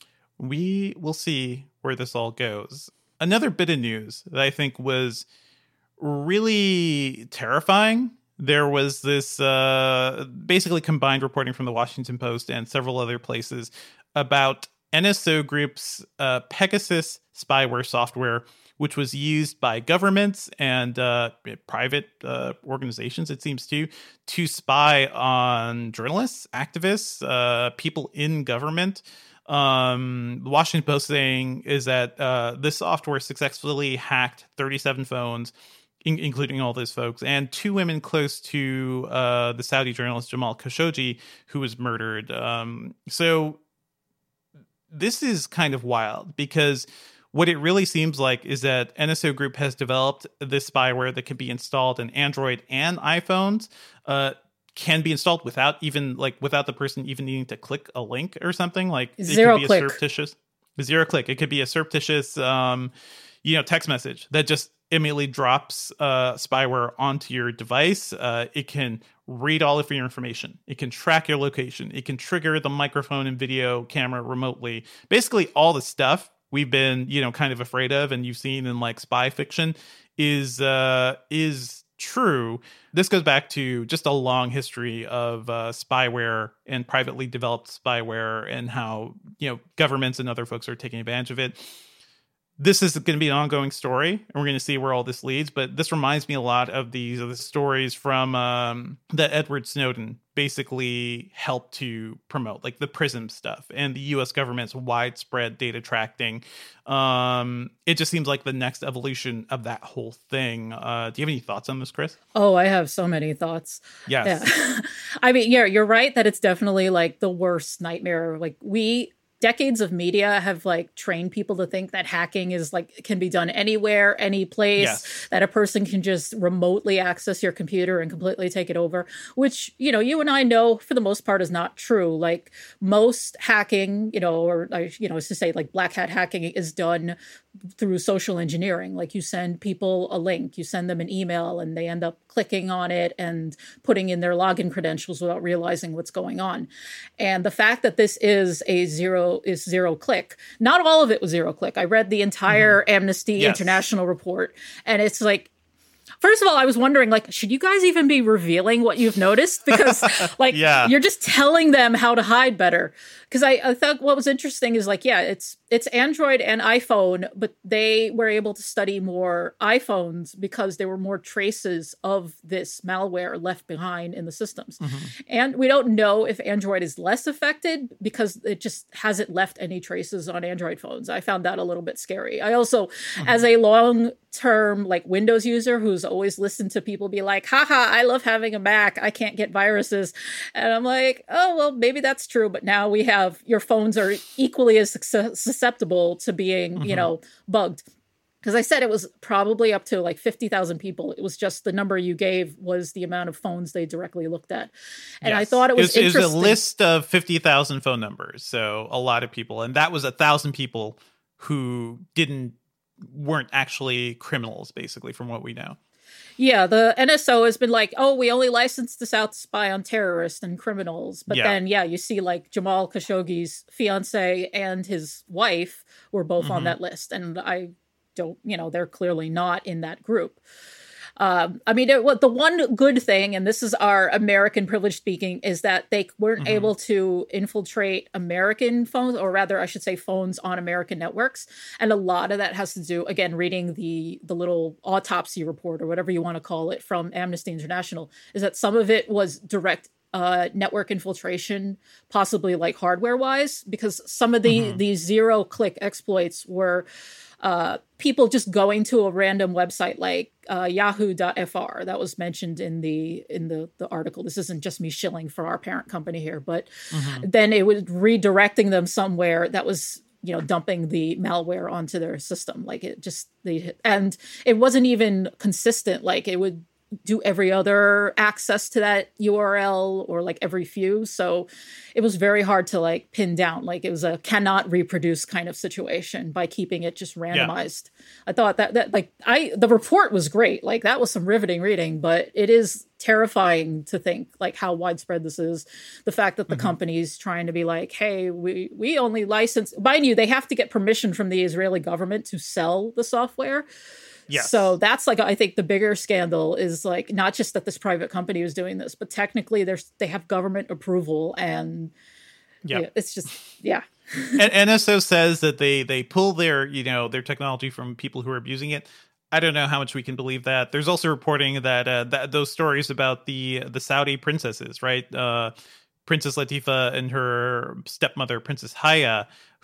We will see where this all goes. Another bit of news that I think was really terrifying. There was this uh, basically combined reporting from the Washington Post and several other places about N S O Group's uh, Pegasus spyware software, which was used by governments and uh, private uh, organizations, it seems to, to spy on journalists, activists, uh, people in government. Um, the Washington Post saying is that uh, this software successfully hacked thirty-seven phones, in- including all those folks, and two women close to uh, the Saudi journalist Jamal Khashoggi, who was murdered. Um, so this is kind of wild because what it really seems like is that N S O Group has developed this spyware that can be installed in Android and iPhones. Uh, can be installed without even like without the person even needing to click a link or something. Like zero it could be click. a surreptitious zero click. It could be a surreptitious um, you know, text message that just immediately drops uh, spyware onto your device. Uh, it can read all of your information. It can track your location. It can trigger the microphone and video camera remotely. Basically, all the stuff we've been, you know, kind of afraid of and you've seen in like spy fiction is uh, is true. This goes back to just a long history of uh, spyware and privately developed spyware and how, you know, governments and other folks are taking advantage of it. This is going to be an ongoing story, and we're going to see where all this leads. But this reminds me a lot of these of the stories from um, that Edward Snowden basically helped to promote, like the PRISM stuff and the U S government's widespread data tracking. Um, it just seems like the next evolution of that whole thing. Uh, do you have any thoughts on this, Chris? Oh, I have so many thoughts. Yes. Yeah. I mean, yeah, you're right that it's definitely like the worst nightmare. Like we decades of media have like trained people to think that hacking is like can be done anywhere, any place, Yes. that a person can just remotely access your computer and completely take it over, which, you know, you and I know for the most part is not true. Like most hacking, you know, or I, you know, is to say like black hat hacking is done through social engineering. Like you send people a link, you send them an email, and they end up clicking on it and putting in their login credentials without realizing what's going on. And the fact that this is a zero is zero click. Not all of it was zero click. I read the entire mm-hmm. Amnesty yes. International report, and it's like, first of all, I was wondering, like, should you guys even be revealing what you've noticed? Because, like, yeah. you're just telling them how to hide better. Because I, I thought what was interesting is, like, yeah, it's it's Android and iPhone, but they were able to study more iPhones because there were more traces of this malware left behind in the systems. Mm-hmm. And we don't know if Android is less affected because it just hasn't left any traces on Android phones. I found that a little bit scary. I also, mm-hmm. as a long-term, like, Windows user who's always listened to people be like, haha, I love having a Mac, I can't get viruses. And I'm like, oh, well, maybe that's true. But now we have your phones are equally as susceptible to being, mm-hmm. you know, bugged. Because I said it was probably up to like fifty thousand people. It was just the number you gave was the amount of phones they directly looked at. And yes. I thought it was it was, interesting. It was a list of fifty thousand phone numbers. So a lot of people. And that was a thousand people who didn't, weren't actually criminals, basically, from what we know. Yeah, the N S O has been like, oh, we only licensed this out to spy on terrorists and criminals. But yeah. then, yeah, you see like Jamal Khashoggi's fiance and his wife were both mm-hmm. on that list. And I don't, you know, they're clearly not in that group. Um, I mean, it, what the one good thing, and this is our American privilege speaking, is that they weren't mm-hmm. able to infiltrate American phones, or rather, I should say phones on American networks. And a lot of that has to do, again, reading the the little autopsy report or whatever you want to call it from Amnesty International, is that some of it was direct uh, network infiltration, possibly like hardware wise, because some of the, mm-hmm. the zero click exploits were Uh, people just going to a random website like uh, yahoo dot f r that was mentioned in the in the, the article. This isn't just me shilling for our parent company here, but mm-hmm. then it was redirecting them somewhere that was, you know, dumping the malware onto their system. Like it just, they, and it wasn't even consistent. Like it would do every other access to that U R L or like every few. So it was very hard to like pin down. Like it was a cannot reproduce kind of situation by keeping it just randomized. Yeah. I thought that, that like I, the report was great. Like that was some riveting reading, but it is terrifying to think like how widespread this is. The fact that the mm-hmm. company's trying to be like, hey, we, we only license, mind you, they have to get permission from the Israeli government to sell the software. Yes. So that's like, I think the bigger scandal is like, not just that this private company was doing this, but technically there's, they have government approval and yep. yeah, it's just, yeah. And N S O says that they, they pull their, you know, their technology from people who are abusing it. I don't know how much we can believe that. There's also reporting that, uh, that those stories about the, the Saudi princesses, right? Uh, Princess Latifa and her stepmother, Princess Haya,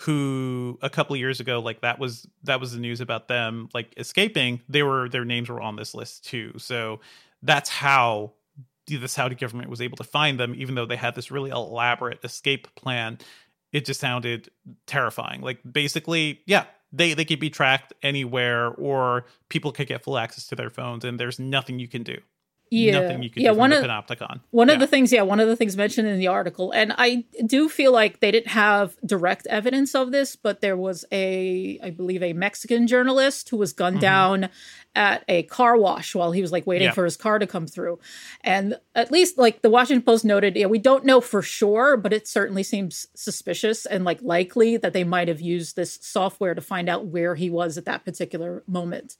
who a couple of years ago, like that was that was the news about them like escaping. They were their names were on this list too. So that's how the Saudi government was able to find them, even though they had this really elaborate escape plan. It just sounded terrifying. Like basically, yeah, they they could be tracked anywhere, or people could get full access to their phones, and there's nothing you can do. Yeah, nothing you can yeah, do one from of, the Panopticon. One yeah. of the things, yeah, one of the things mentioned in the article, and I do feel like they didn't have direct evidence of this, but there was a, I believe, a Mexican journalist who was gunned mm-hmm. down at a car wash while he was like waiting yeah. for his car to come through. And at least like the Washington Post noted, yeah, we don't know for sure, but it certainly seems suspicious and like likely that they might have used this software to find out where he was at that particular moment.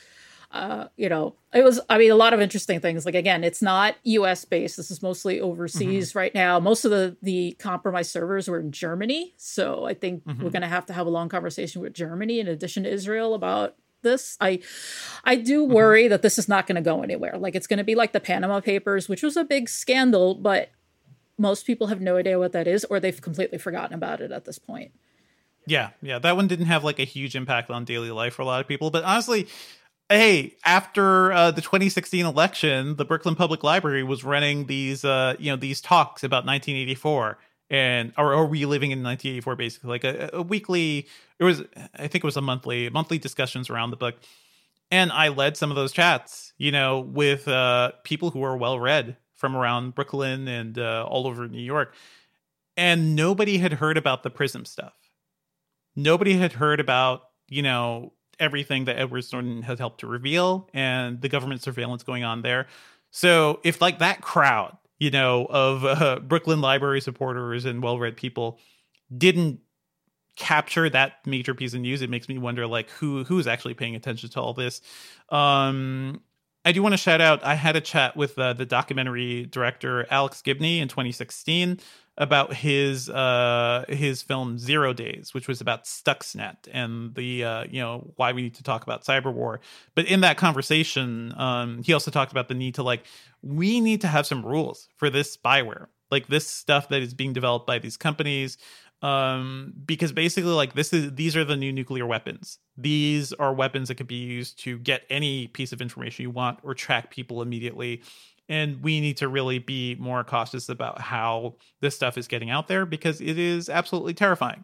Uh, you know, it was, I mean, a lot of interesting things. Like, again, it's not U S based. This is mostly overseas mm-hmm. right now. Most of the, the compromised servers were in Germany. So I think mm-hmm. we're going to have to have a long conversation with Germany in addition to Israel about this. I, I do worry mm-hmm. that this is not going to go anywhere. Like, it's going to be like the Panama Papers, which was a big scandal, but most people have no idea what that is, or they've completely forgotten about it at this point. Yeah. Yeah. That one didn't have like a huge impact on daily life for a lot of people, but honestly, hey, after uh, the twenty sixteen election, the Brooklyn Public Library was running these, uh, you know, these talks about nineteen eighty-four, and or are we living in nineteen eighty-four? Basically, like a, a weekly. It was, I think, it was a monthly monthly discussions around the book, and I led some of those chats, you know, with uh, people who are well read from around Brooklyn and uh, all over New York, and nobody had heard about the PRISM stuff. Nobody had heard about, you know, everything that Edward Snowden has helped to reveal and the government surveillance going on there. So if like that crowd, you know, of uh, Brooklyn Library supporters and well-read people didn't capture that major piece of news, it makes me wonder like who who's actually paying attention to all this. Um, I do want to shout out, I had a chat with uh, the documentary director Alex Gibney in twenty sixteen about his uh, his film Zero Days, which was about Stuxnet and the uh, you know why we need to talk about cyber war. But in that conversation, um, he also talked about the need to like we need to have some rules for this spyware, like this stuff that is being developed by these companies. Um, because basically like this is, these are the new nuclear weapons. These are weapons that could be used to get any piece of information you want or track people immediately. And we need to really be more cautious about how this stuff is getting out there because it is absolutely terrifying.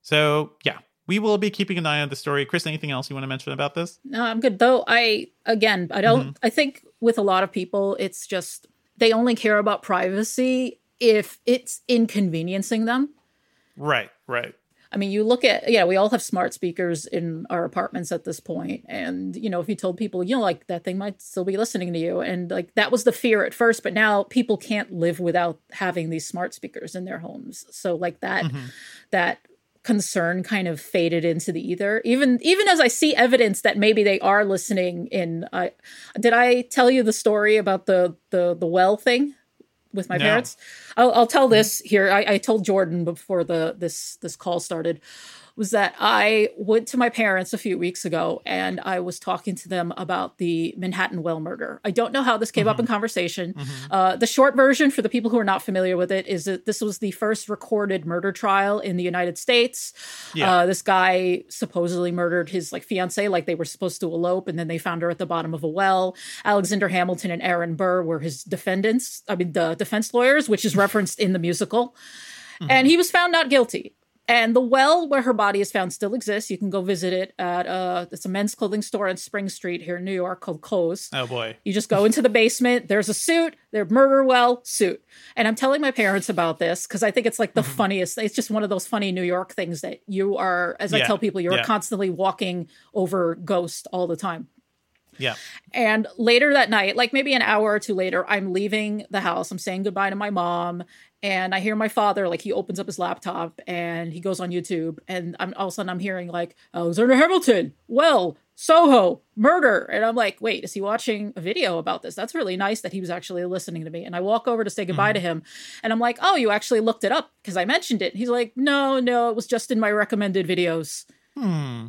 So yeah, we will be keeping an eye on the story. Chris, anything else you want to mention about this? No, I'm good. Though I, again, I don't, mm-hmm. I think with a lot of people, it's just, they only care about privacy if it's inconveniencing them. Right, right. I mean, you look at, yeah, we all have smart speakers in our apartments at this point. And, you know, if you told people, you know, like that thing might still be listening to you. And like that was the fear at first. But now people can't live without having these smart speakers in their homes. So like that, mm-hmm. that concern kind of faded into the ether. Even even as I see evidence that maybe they are listening in. Uh, did I tell you the story about the the the well thing? With my no. parents, I'll, I'll tell this here. I, I told Jordan before the this this call started, was that I went to my parents a few weeks ago and I was talking to them about the Manhattan Well murder. I don't know how this came mm-hmm. up in conversation. Mm-hmm. Uh, the short version for the people who are not familiar with it is that this was the first recorded murder trial in the United States. Yeah. Uh, this guy supposedly murdered his like fiance, like they were supposed to elope, and then they found her at the bottom of a well. Alexander Hamilton and Aaron Burr were his defendants. I mean, the defense lawyers, which is referenced in the musical. Mm-hmm. And he was found not guilty. And the well where her body is found still exists. You can go visit it at uh, it's a men's clothing store on Spring Street here in New York called Kohl's. Oh, boy. You just go into the basement. There's a suit. There's murder well suit. And I'm telling my parents about this because I think it's like the mm-hmm. funniest. It's just one of those funny New York things that you are, as yeah. I tell people, you're yeah. constantly walking over ghosts all the time. Yeah. And later that night, like maybe an hour or two later, I'm leaving the house. I'm saying goodbye to my mom. And I hear my father, like he opens up his laptop and he goes on YouTube. And I'm all of a sudden I'm hearing like, Alexander Hamilton, well, Soho, murder. And I'm like, wait, is he watching a video about this? That's really nice that he was actually listening to me. And I walk over to say goodbye mm-hmm. to him. And I'm like, oh, you actually looked it up because I mentioned it. And he's like, no, no, it was just in my recommended videos. Hmm.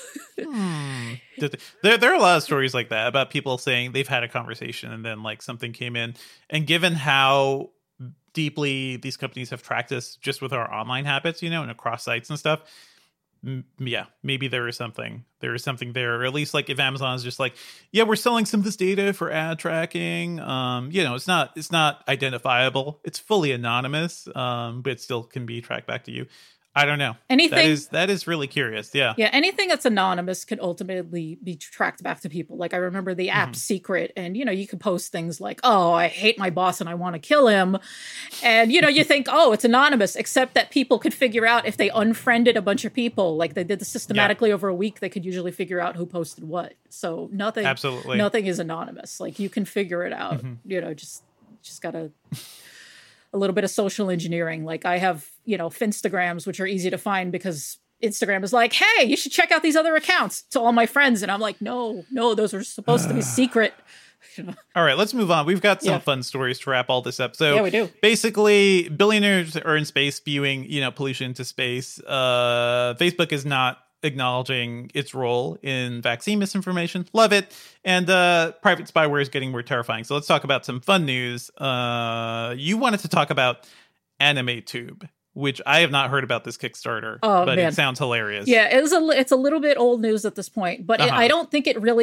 hmm. There, there are a lot of stories like that about people saying they've had a conversation and then like something came in. And given how deeply these companies have tracked us just with our online habits, you know, and across sites and stuff, m- yeah, maybe there is something. There is something there. Or at least like if Amazon is just like, yeah, we're selling some of this data for ad tracking. Um, you know, it's not it's not identifiable. It's fully anonymous, um, but it still can be tracked back to you. I don't know. Anything that is that is really curious. Yeah. Yeah. Anything that's anonymous can ultimately be tracked back to people. Like I remember the app mm-hmm. Secret, and you know, you could post things like, oh, I hate my boss and I want to kill him. And you know, you think, oh, it's anonymous, except that people could figure out if they unfriended a bunch of people, like they did this systematically yeah. over a week, they could usually figure out who posted what. So nothing absolutely nothing is anonymous. Like you can figure it out. Mm-hmm. You know, just just gotta a little bit of social engineering. Like I have, you know, Finstagrams, which are easy to find because Instagram is like, hey, you should check out these other accounts to all my friends. And I'm like, no, no, those are supposed to be secret. You know? All right, let's move on. We've got some yeah. fun stories to wrap all this up. So yeah, we do. Basically, billionaires are in space spewing, you know, pollution into space. Uh, Facebook is not acknowledging its role in vaccine misinformation. Love it. And uh, private spyware is getting more terrifying. So let's talk about some fun news. Uh, you wanted to talk about AnimeTube, which I have not heard about this Kickstarter, oh, but man. It sounds hilarious. Yeah, it was a, it's a little bit old news at this point, but uh-huh. it, I don't think it really went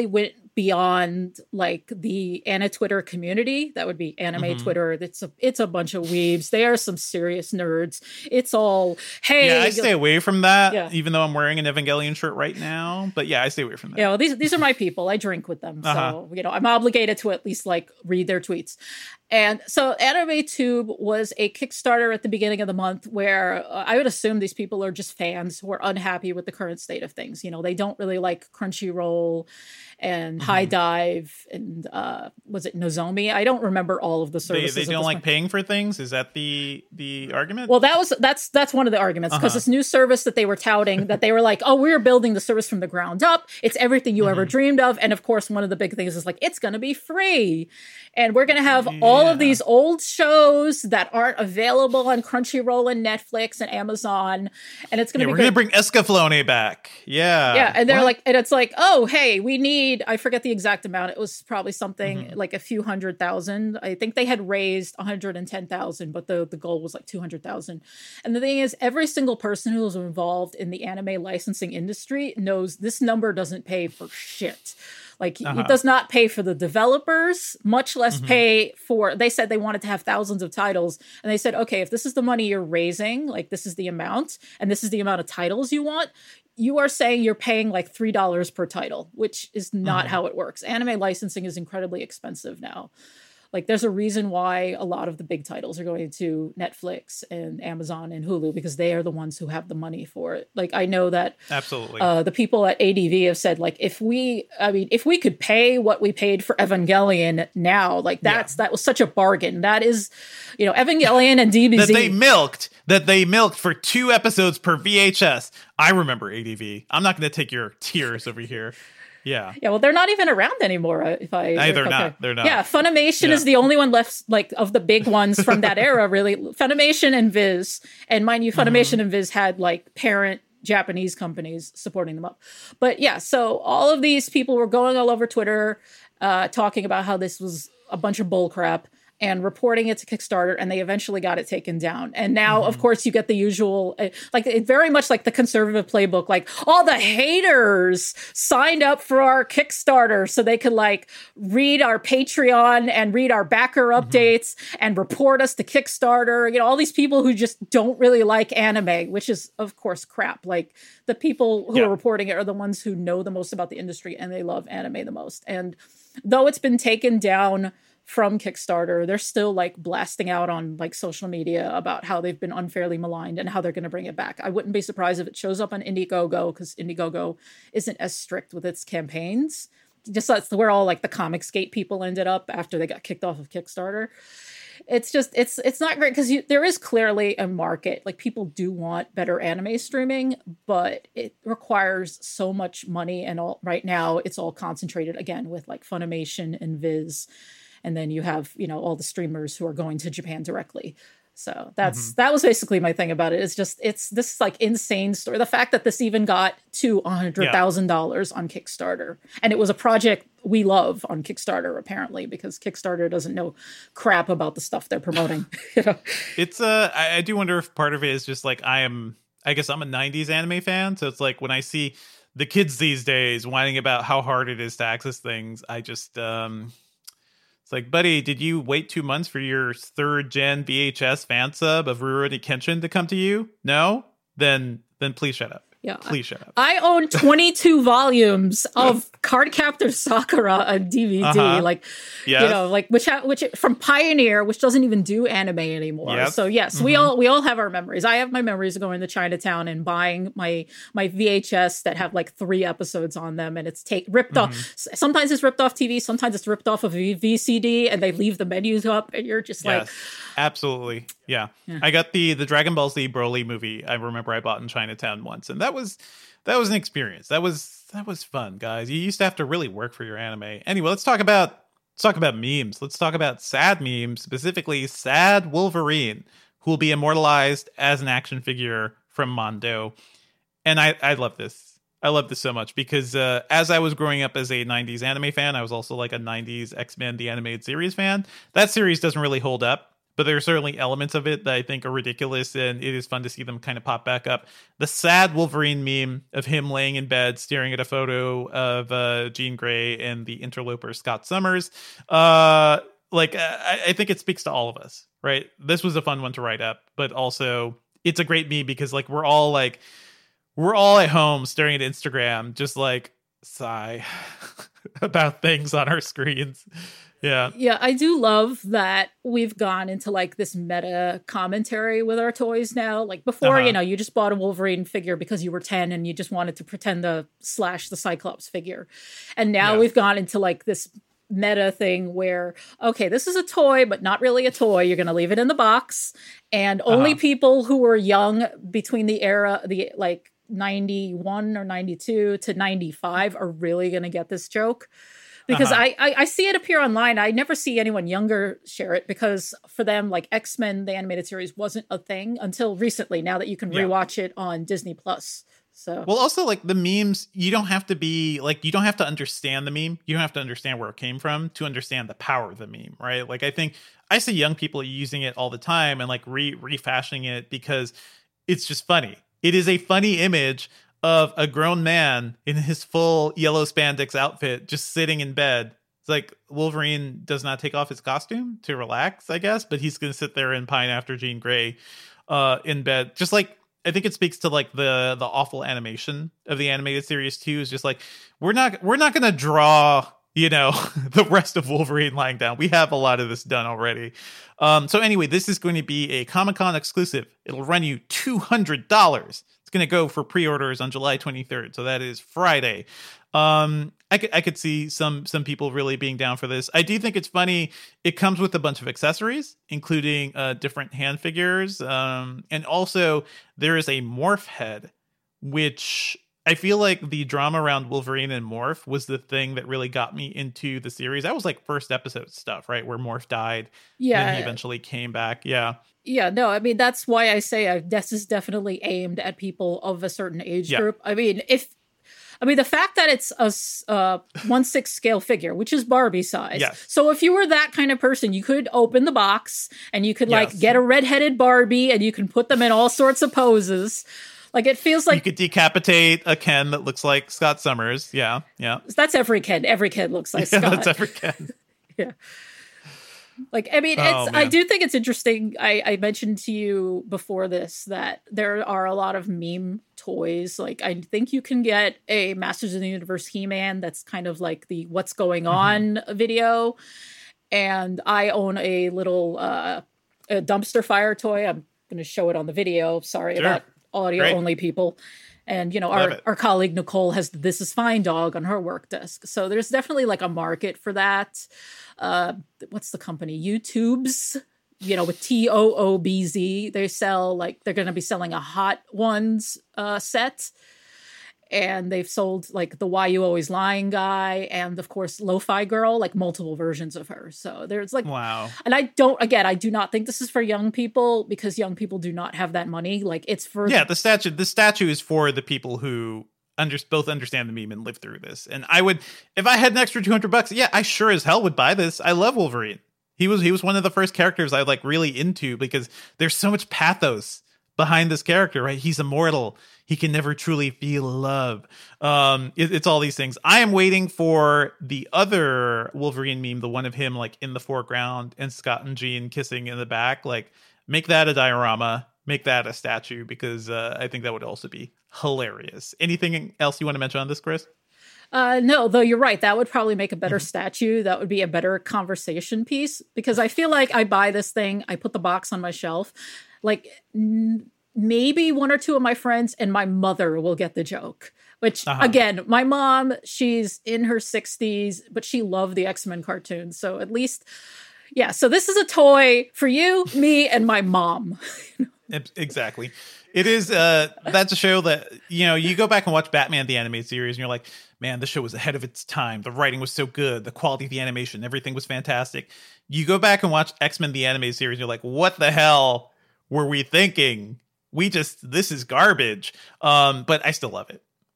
beyond like the Anna Twitter community. That would be anime mm-hmm. Twitter. It's a it's a bunch of weebs. They are some serious nerds. It's all hey. Yeah, I stay away from that. Yeah. Even though I'm wearing an Evangelion shirt right now. But yeah, I stay away from that. Yeah, well, these these are my people. I drink with them, uh-huh. so you know I'm obligated to at least like read their tweets. And so AnimeTube was a Kickstarter at the beginning of the month where uh, I would assume these people are just fans who are unhappy with the current state of things. You know, they don't really like Crunchyroll and mm-hmm. High Dive and uh, was it Nozomi? I don't remember all of the services. They, they don't like point. paying for things? Is that the the argument? Well, that was that's that's one of the arguments because uh-huh. this new service that they were touting that they were like, oh, we're building the service from the ground up. It's everything you mm-hmm. ever dreamed of. And of course, one of the big things is like, it's going to be free. And we're going to have yeah. all of these old shows that aren't available on Crunchyroll and Netflix and Amazon. And it's going to yeah, be We're going to bring Escaflowne back. Yeah. Yeah. And they're what? like, and it's like, oh, hey, we need, I forget the exact amount. It was probably something mm-hmm. like a few hundred thousand. I think they had raised one hundred ten thousand, but the, the goal was like two hundred thousand. And the thing is, every single person who is involved in the anime licensing industry knows this number doesn't pay for shit. Like, uh-huh. it does not pay for the developers, much less mm-hmm. pay for, they said they wanted to have thousands of titles. And they said, okay, if this is the money you're raising, like this is the amount, and this is the amount of titles you want, you are saying you're paying like three dollars per title, which is not mm-hmm. how it works. Anime licensing is incredibly expensive now. Like, there's a reason why a lot of the big titles are going to Netflix and Amazon and Hulu because they are the ones who have the money for it. Like, I know that absolutely uh, the people at A D V have said, like, if we, I mean, if we could pay what we paid for Evangelion now, like, that's yeah. that was such a bargain. That is, you know, Evangelion and D B Z that they milked that they milked for two episodes per V H S. I remember A D V. I'm not going to take your tears over here. Yeah. Yeah. Well, they're not even around anymore. If I, no, they're okay. not. They're not. Yeah. Funimation yeah. is the only one left, like, of the big ones from that era, really. Funimation and Viz. And mind you, Funimation mm-hmm. and Viz had, like, parent Japanese companies supporting them up. But yeah, so all of these people were going all over Twitter, uh, talking about how this was a bunch of bullcrap and reporting it to Kickstarter, and they eventually got it taken down. And now, mm-hmm. of course, you get the usual, uh, like, it very much like the conservative playbook, like, all the haters signed up for our Kickstarter so they could, like, read our Patreon and read our backer updates mm-hmm. and report us to Kickstarter. You know, all these people who just don't really like anime, which is, of course, crap. Like, the people who yeah. are reporting it are the ones who know the most about the industry, and they love anime the most. And though it's been taken down from Kickstarter, they're still, like, blasting out on, like, social media about how they've been unfairly maligned and how they're going to bring it back. I wouldn't be surprised if it shows up on Indiegogo, because Indiegogo isn't as strict with its campaigns. Just that's where all, like, the Comicsgate people ended up after they got kicked off of Kickstarter. It's just, it's it's not great because there is clearly a market. Like, people do want better anime streaming, but it requires so much money, and all right now it's all concentrated again with, like, Funimation and Viz. And then you have, you know, all the streamers who are going to Japan directly. So that's mm-hmm. that was basically my thing about it. It's just, it's this like insane story. The fact that this even got to one hundred thousand dollars yeah. on Kickstarter. And it was a project we love on Kickstarter, apparently, because Kickstarter doesn't know crap about the stuff they're promoting. You know? It's, uh, I, I do wonder if part of it is just like, I am, I guess I'm a nineties anime fan. So it's like when I see the kids these days whining about how hard it is to access things, I just, um, it's like, buddy, did you wait two months for your third gen V H S fan sub of Rurouni Kenshin to come to you? No? Then then please shut up. Yeah, please shut up. I own twenty-two volumes of Cardcaptor Sakura on D V D, uh-huh. like yes. you know, like which ha- which from Pioneer, which doesn't even do anime anymore. Yep. So yes, mm-hmm. we all we all have our memories. I have my memories of going to Chinatown and buying my my V H S that have like three episodes on them, and it's take ripped mm-hmm. off. Sometimes it's ripped off T V, sometimes it's ripped off of a V C D, and they leave the menus up, and you're just yes. like, absolutely, yeah. yeah. I got the the Dragon Ball Z Broly movie. I remember I bought in Chinatown once, and that was. That was an experience. That was that was fun, guys. You used to have to really work for your anime. Anyway, let's talk about let's talk about memes. Let's talk about sad memes, specifically Sad Wolverine, who will be immortalized as an action figure from Mondo. And I, I love this. I love this so much because uh, as I was growing up as a nineties anime fan, I was also like a nineties X-Men The Animated Series fan. That series doesn't really hold up but there are certainly elements of it that I think are ridiculous, and it is fun to see them kind of pop back up. The sad Wolverine meme of him laying in bed staring at a photo of uh, Jean Grey and the interloper Scott Summers, uh, like I, I think it speaks to all of us, right? This was a fun one to write up, but also it's a great meme because like we're all like we're all at home staring at Instagram, just like sigh about things on our screens. Yeah. Yeah, I do love that we've gone into like this meta commentary with our toys now. Like before, uh-huh. you know, you just bought a Wolverine figure because you were ten and you just wanted to pretend to slash the Cyclops figure. And now yeah. we've gone into like this meta thing where, okay, this is a toy, but not really a toy. You're going to leave it in the box. And only uh-huh. people who were young between the era, the like ninety-one or ninety-two to ninety-five are really going to get this joke. Because uh-huh. I, I I see it appear online. I never see anyone younger share it because for them, like X-Men, the animated series wasn't a thing until recently, now that you can rewatch yeah. it on Disney Plus. So well, also like the memes, you don't have to be like, you don't have to understand the meme. You don't have to understand where it came from to understand the power of the meme, right? Like I think I see young people using it all the time and like re refashioning it because it's just funny. It is a funny image of a grown man in his full yellow spandex outfit just sitting in bed. It's like Wolverine does not take off his costume to relax, I guess, but he's going to sit there and pine after Jean Grey uh, in bed. Just like, I think it speaks to like the the awful animation of the animated series too. Is just like, we're not we're not going to draw, you know, the rest of Wolverine lying down. We have a lot of this done already. Um, so anyway, this is going to be a Comic-Con exclusive. It'll run you two hundred dollars. Going to go for pre-orders on July twenty-third, so that is Friday. um I could I could see some some people really being down for this. I do think it's funny. It comes with a bunch of accessories, including uh different hand figures, um and also there is a morph head, which I feel like the drama around Wolverine and Morph was the thing that really got me into the series. That was like first episode stuff, right, where Morph died. Yeah, and then he eventually came back. Yeah. Yeah, no, I mean, that's why I say I, this is definitely aimed at people of a certain age yeah. group. I mean, if, I mean, the fact that it's a uh, one sixth scale figure, which is Barbie size. Yes. So if you were that kind of person, you could open the box and you could like yes. get a redheaded Barbie and you can put them in all sorts of poses. Like it feels like you could decapitate a Ken that looks like Scott Summers. Yeah, yeah. That's every Ken. Every Ken looks like yeah, Scott. That's every Ken. yeah. Like, I mean, oh, it's, I do think it's interesting. I, I mentioned to you before this that there are a lot of meme toys. Like, I think you can get a Masters of the Universe He-Man that's kind of like the what's going on mm-hmm. video. And I own a little uh, a dumpster fire toy. I'm going to show it on the video. Sorry sure. about audio Great. Only people. And, you know, our, our colleague Nicole has the This Is Fine dog on her work desk. So there's definitely like a market for that. Uh, what's the company? YouTube's, you know, with T O O B Z. They sell like, they're going to be selling a Hot Ones uh, set. And they've sold like the Why You Always Lying guy. And of course, Lo-Fi Girl, like multiple versions of her. So there's like, wow. And I don't, again, I do not think this is for young people because young people do not have that money. Like it's for. Yeah, the statue, the statue is for the people who under, both understand the meme and live through this. And I would, if I had an extra two hundred bucks, yeah, I sure as hell would buy this. I love Wolverine. He was, he was one of the first characters I like really into because there's so much pathos behind this character, right? He's immortal. He can never truly feel love. Um, it, it's all these things. I am waiting for the other Wolverine meme, the one of him like in the foreground and Scott and Jean kissing in the back. Like, make that a diorama, make that a statue, because uh, I think that would also be hilarious. Anything else you want to mention on this, Chris? Uh, no, though you're right. That would probably make a better mm-hmm. statue. That would be a better conversation piece because I feel like I buy this thing, I put the box on my shelf, like. N- Maybe one or two of my friends and my mother will get the joke, which uh-huh. again, my mom, she's in her sixties, but she loved the X-Men cartoons. So at least, yeah. So this is a toy for you, me, and my mom. Exactly. It is, uh, that's a show that, you know, you go back and watch Batman, the animated series, and you're like, man, this show was ahead of its time. The writing was so good. The quality of the animation, everything was fantastic. You go back and watch X-Men, the animated series, and you're like, what the hell were we thinking? We just, this is garbage. Um, but I still love it.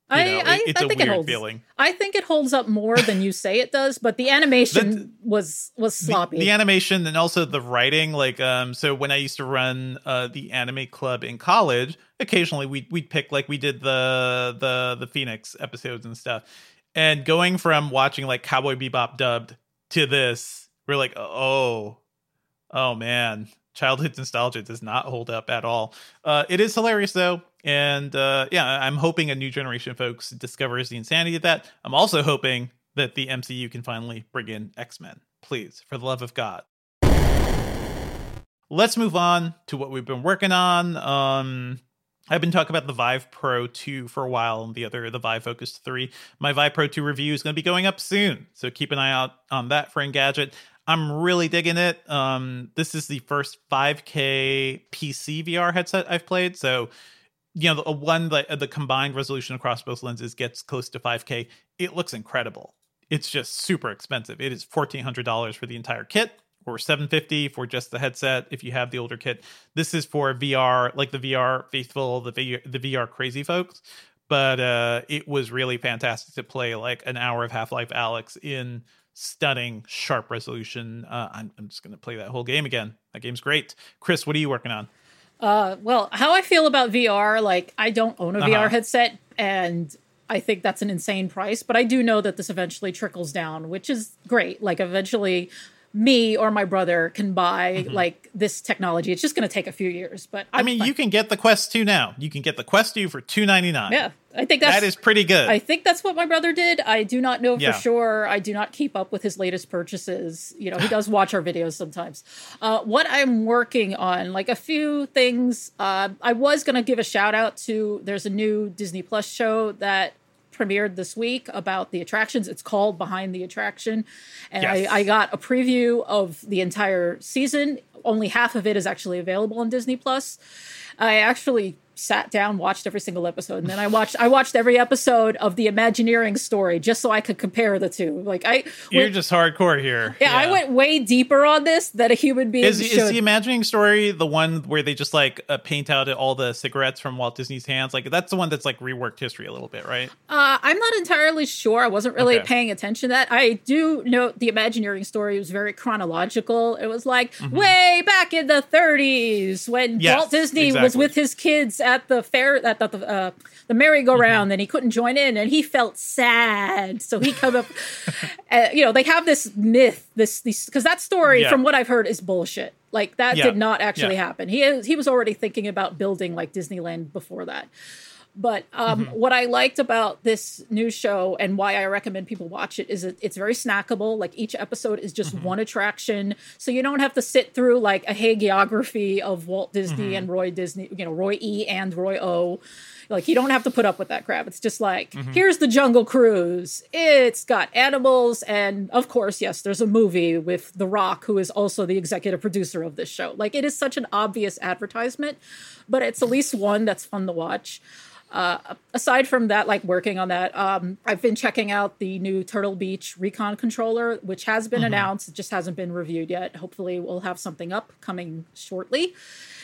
You I, know, I, it, it's I a think weird it holds. feeling. I think it holds up more than you say it does, but the animation The- was was sloppy. The, the animation and also the writing, like um, so when I used to run uh the anime club in college, occasionally we we'd pick like we did the the the Phoenix episodes and stuff, and going from watching like Cowboy Bebop dubbed to this, we're like, oh, oh man, childhood nostalgia does not hold up at all. Uh, it is hilarious though. And uh, yeah, I'm hoping a new generation of folks discovers the insanity of that. I'm also hoping that the M C U can finally bring in X-Men. Please, for the love of God. Let's move on to what we've been working on. Um, I've been talking about the Vive Pro two for a while, and the other, the Vive Focus three. My Vive Pro two review is going to be going up soon, so keep an eye out on that for Engadget. I'm really digging it. Um, this is the first five K P C V R headset I've played, so you know, the one that the combined resolution across both lenses gets close to five K. It looks incredible. It's just super expensive. It is fourteen hundred dollars for the entire kit, or seven hundred fifty dollars for just the headset if you have the older kit. This is for V R, like the V R faithful, the V R, the V R crazy folks. But uh, it was really fantastic to play like an hour of Half-Life Alyx in stunning, sharp resolution. Uh, I'm, I'm just going to play that whole game again. That game's great. Chris, what are you working on? Uh, well, how I feel about V R, like I don't own a Uh-huh. V R headset, and I think that's an insane price, but I do know that this eventually trickles down, which is great. Like eventually me or my brother can buy Mm-hmm. like this technology. It's just going to take a few years, but I I'm mean, fine. you can get the Quest two now. You can get the Quest two for two ninety-nine. Yeah, I think that's That is pretty good. I think that's what my brother did. I do not know for Yeah. sure. I do not keep up with his latest purchases. You know, he does watch our videos sometimes. Uh, what I'm working on, like a few things. Uh, I was going to give a shout out to, there's a new Disney Plus show that premiered this week about the attractions. It's called Behind the Attraction. And Yes. I, I got a preview of the entire season. Only half of it is actually available on Disney Plus. I actually sat down, watched every single episode, and then I watched I watched every episode of the Imagineering story just so I could compare the two. Like I You're went, just hardcore here. yeah, I went way deeper on this than a human being Is, should. is the Imagining story the one where they just like uh, paint out all the cigarettes from Walt Disney's hands? Like that's the one that's like reworked history a little bit, right? Uh, I'm not entirely sure. I wasn't really Okay. paying attention to that. I do note the Imagineering story was very chronological. It was like way back in the thirties when Mm-hmm. Yes, Walt Disney was exactly. with his kids at the fair, at the uh, the merry-go-round, Mm-hmm. and he couldn't join in, and he felt sad. So he come up, uh, you know, they have this myth, this these because that story, Yeah. from what I've heard, is bullshit. Like that Yeah. did not actually Yeah. happen. He is, he was already thinking about building like Disneyland before that. But um, Mm-hmm. what I liked about this new show and why I recommend people watch it is that it's very snackable. Like each episode is just Mm-hmm. one attraction. So you don't have to sit through like a hagiography of Walt Disney Mm-hmm. and Roy Disney, you know, Roy E. and Roy O. Like you don't have to put up with that crap. It's just like, Mm-hmm. here's the Jungle Cruise. It's got animals. And of course, yes, there's a movie with The Rock, who is also the executive producer of this show. Like it is such an obvious advertisement, but it's at least one that's fun to watch. Uh, aside from that, like working on that, um, I've been checking out the new Turtle Beach Recon controller, which has been announced. It just hasn't been reviewed yet. Hopefully we'll have something up coming shortly.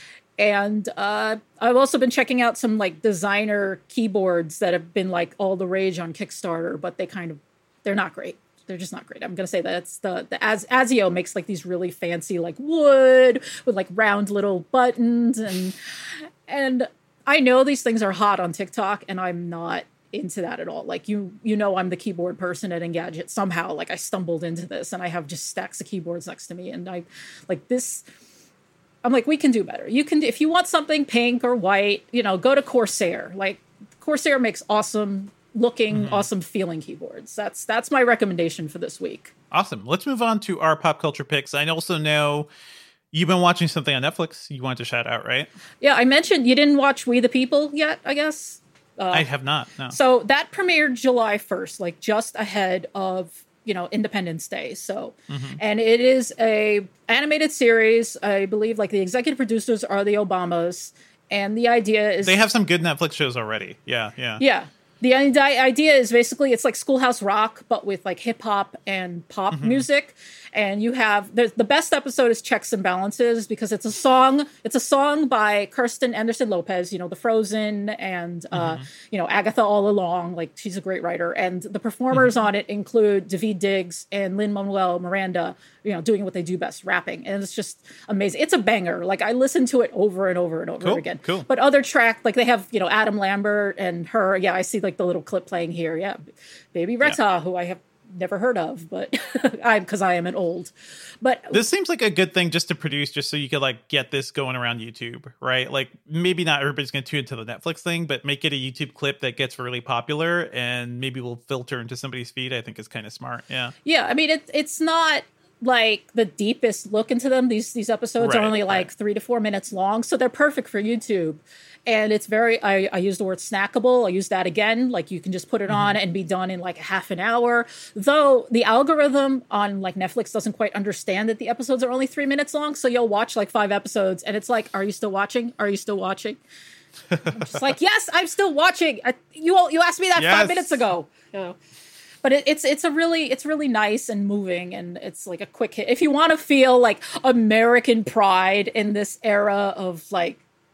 And uh, I've also been checking out some like designer keyboards that have been like all the rage on Kickstarter, but they kind of, they're not great. They're just not great. I'm going to say that it's the, the Az- Azio makes like these really fancy like wood with like round little buttons and, and I know these things are hot on TikTok and I'm not into that at all. Like you, you know, I'm the keyboard person at Engadget. Somehow like I stumbled into this and I have just stacks of keyboards next to me. And I like this, I'm like, we can do better. You can, if you want something pink or white, you know, go to Corsair. Like Corsair makes awesome looking, Mm-hmm. awesome feeling keyboards. That's, that's my recommendation for this week. Awesome. Let's move on to our pop culture picks. I also know you've been watching something on Netflix you wanted to shout out, right? Yeah. I mentioned you didn't watch We the People yet, I guess. I have not, no. So that premiered July first, like just ahead of, you know, Independence Day. So, and it is a animated series. I believe like the executive producers are the Obamas. And the idea is They have some good Netflix shows already. Yeah, yeah. yeah. The idea is basically it's like Schoolhouse Rock, but with like hip hop and pop mm-hmm. music. And you have the the best episode is Checks and Balances because it's a song. It's a song by Kirsten Anderson Lopez, you know, the Frozen and uh, mm-hmm. you know, Agatha All Along. Like she's a great writer. And the performers mm-hmm. on it include Daveed Diggs and Lin-Manuel Miranda, you know, doing what they do best, rapping. And it's just amazing. It's a banger. Like I listen to it over and over and over cool, again. Cool. But other track, like they have, you know, Adam Lambert and her. Yeah, I see like the little clip playing here. Yeah. Baby Retta, yeah. who I have never heard of, but I'm because I am an old. But this seems like a good thing just to produce, just so you could like get this going around YouTube, right? Like maybe not everybody's going to tune into the Netflix thing, but make it a YouTube clip that gets really popular and maybe will filter into somebody's feed. I think is kind of smart. Yeah. Yeah. I mean, it, it's not like the deepest look into them. These these episodes right, are only like right. three to four minutes long, so they're perfect for YouTube. And it's very, I, I use the word snackable. I use that again. Like you can just put it mm-hmm. on and be done in like a half an hour. Though the algorithm on like Netflix doesn't quite understand that the episodes are only three minutes long. So you'll watch like five episodes and it's like, are you still watching? Are you still watching? I'm just like, yes, I'm still watching. I, you you asked me that yes. five minutes ago. You know? But it, it's it's a really it's really nice and moving, and it's like a quick hit. If you want to feel like American pride in this era of like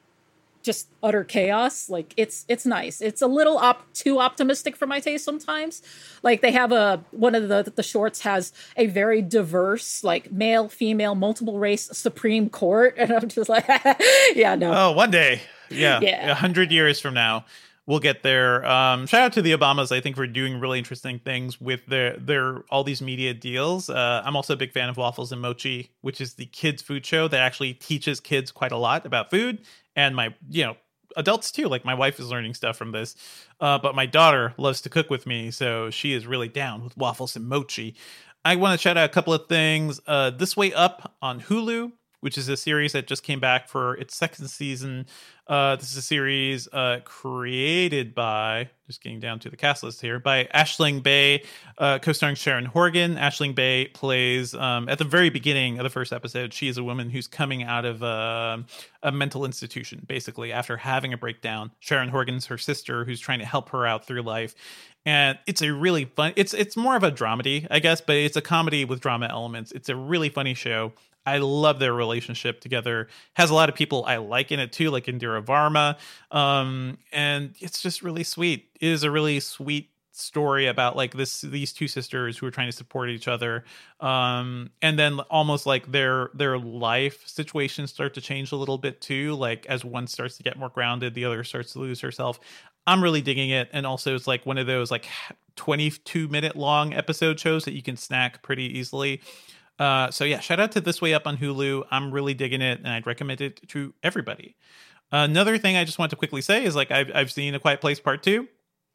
just utter chaos, like it's it's nice. It's a little op- too optimistic for my taste sometimes. Like they have a one of the the shorts has a very diverse like male, female, multiple race Supreme Court, and I'm just like, yeah, no. Oh, one day, yeah, yeah, a hundred years from now. We'll get there. Um, shout out to the Obamas, I think, for doing really interesting things with their their all these media deals. Uh, I'm also a big fan of Waffles and Mochi, which is the kids' food show that actually teaches kids quite a lot about food. And my, you know, adults too. Like my wife is learning stuff from this. Uh, but my daughter loves to cook with me, so she is really down with Waffles and Mochi. I want to shout out a couple of things. Uh, This Way Up on Hulu, which is a series that just came back for its second season. Uh, this is a series uh, created by, just getting down to the cast list here, by Aisling Bey, uh, co-starring Sharon Horgan. Aisling Bey plays, um, at the very beginning of the first episode, she is a woman who's coming out of a, a mental institution, basically, after having a breakdown. Sharon Horgan's her sister, who's trying to help her out through life. And it's a really fun, it's it's more of a dramedy, I guess, but it's a comedy with drama elements. It's a really funny show. I love their relationship together. Has a lot of people I like in it too, like Indira Varma. Um, and it's just really sweet. It is a really sweet story about like this these two sisters who are trying to support each other. Um, and then almost like their their life situations start to change a little bit too. Like as one starts to get more grounded, the other starts to lose herself. I'm really digging it. And also it's like one of those like twenty-two minute long episode shows that you can snack pretty easily. Uh, so yeah, shout out to This Way Up on Hulu. I'm really digging it, and I'd recommend it to everybody. Uh, another thing I just want to quickly say is like I've I've seen A Quiet Place Part Two.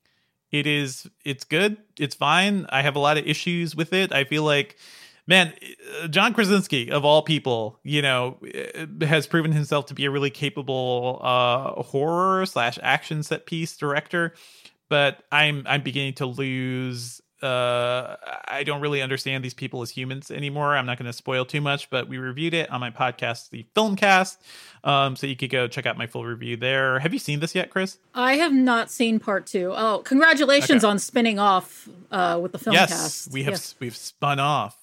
It is it's good. It's fine. I have a lot of issues with it. I feel like, man, John Krasinski of all people, you know, has proven himself to be a really capable uh, horror slash action set piece director. But I'm I'm beginning to lose. Uh, I don't really understand these people as humans anymore. I'm not going to spoil too much, but we reviewed it on my podcast, the Filmcast. Um, so you could go check out my full review there. Have you seen this yet, Chris? I have not seen part two. Oh, congratulations okay. on spinning off uh, with the Filmcast. Yes, we have yes. we've spun off.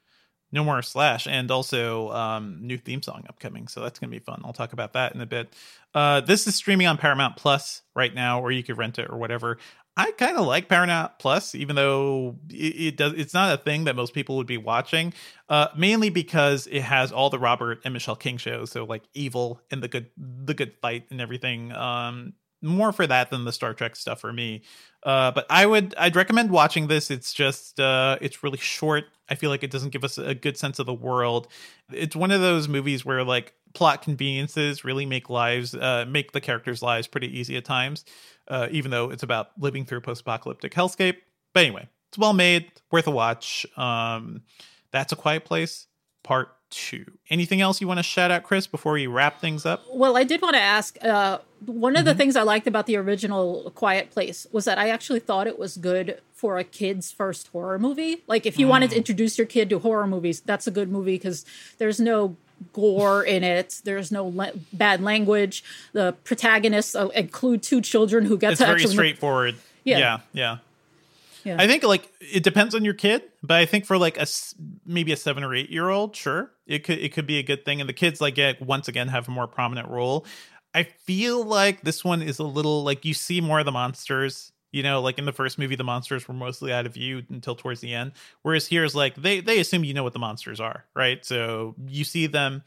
No more Slash, and also um, new theme song upcoming, so that's going to be fun. I'll talk about that in a bit. Uh, this is streaming on Paramount Plus right now, or you could rent it or whatever. I kind of like Paramount Plus, even though it, it does. It's not a thing that most people would be watching, uh, mainly because it has all the Robert and Michelle King shows, so like Evil and the Good, the Good Fight, and everything. Um, more for that than the Star Trek stuff for me. Uh, but I would, I'd recommend watching this. It's just, uh, it's really short. I feel like it doesn't give us a good sense of the world. It's one of those movies where like plot conveniences really make lives, uh, make the characters' lives pretty easy at times. Uh, even though it's about living through a post-apocalyptic hellscape. But anyway, it's well made, worth a watch. Um, That's A Quiet Place, part two. Anything else you want to shout out, Chris, before we wrap things up? Well, I did want to ask, uh, one of mm-hmm. the things I liked about the original Quiet Place was that I actually thought it was good for a kid's first horror movie. Like, if you mm. wanted to introduce your kid to horror movies, that's a good movie because there's no gore in it. There's no le- bad language. The protagonists uh, include two children who get it's to very actually... straightforward. Yeah. Yeah. Yeah. Yeah. I think like it depends on your kid, but I think for like a s- maybe a seven or eight year old, sure, it could it could be a good thing. And the kids like get once again have a more prominent role. I feel like this one is a little like you see more of the monsters. You know, like in the first movie, the monsters were mostly out of view until towards the end. Whereas here's like they they assume you know what the monsters are, right? So you see them.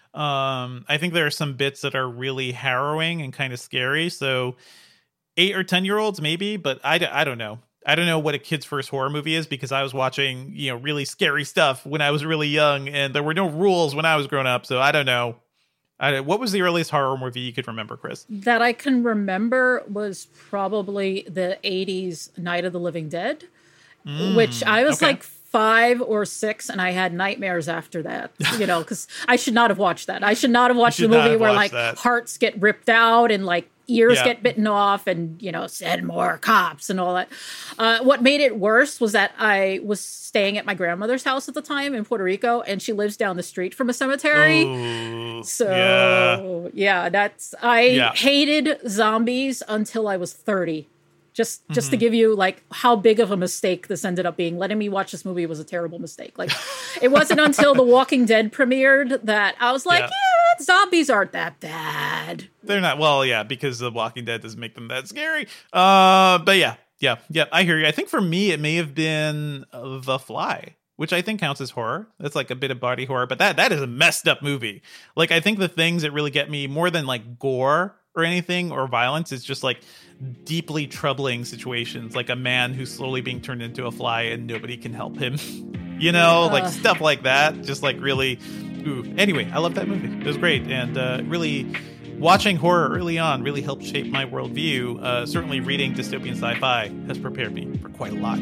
Um, I think there are some bits that are really harrowing and kind of scary. So eight or ten year olds maybe, but I, I don't know. I don't know what a kid's first horror movie is because I was watching, you know, really scary stuff when I was really young and there were no rules when I was growing up. So I don't know. I, what was the earliest horror movie you could remember, Chris? That I can remember was probably the eighties Night of the Living Dead, mm, which I was okay. like five or six and I had nightmares after that, you know, because I should not have watched that. I should not have watched the movie where like that. hearts get ripped out and like ears yeah. get bitten off and, you know, send more cops and all that. Uh, what made it worse was that I was staying at my grandmother's house at the time in Puerto Rico and she lives down the street from a cemetery. Ooh, so, yeah, yeah that's, I yeah. hated zombies until I was thirty. Just just mm-hmm. to give you like how big of a mistake this ended up being. Letting me watch this movie was a terrible mistake. Like it wasn't until The Walking Dead premiered that I was like, yeah, yeah zombies aren't that bad. They're not. Well, yeah, because The Walking Dead doesn't make them that scary. Uh, but yeah, yeah, yeah, I hear you. I think for me, it may have been uh, The Fly, which I think counts as horror. That's like a bit of body horror, but that that is a messed up movie. Like I think the things that really get me more than like gore or anything or violence is just like deeply troubling situations, like a man who's slowly being turned into a fly and nobody can help him. You know, uh. like stuff like that. Just like really, ooh. Anyway, I love that movie. It was great. And uh, really watching horror early on really helped shape my worldview. Uh, certainly reading dystopian sci-fi has prepared me for quite a lot.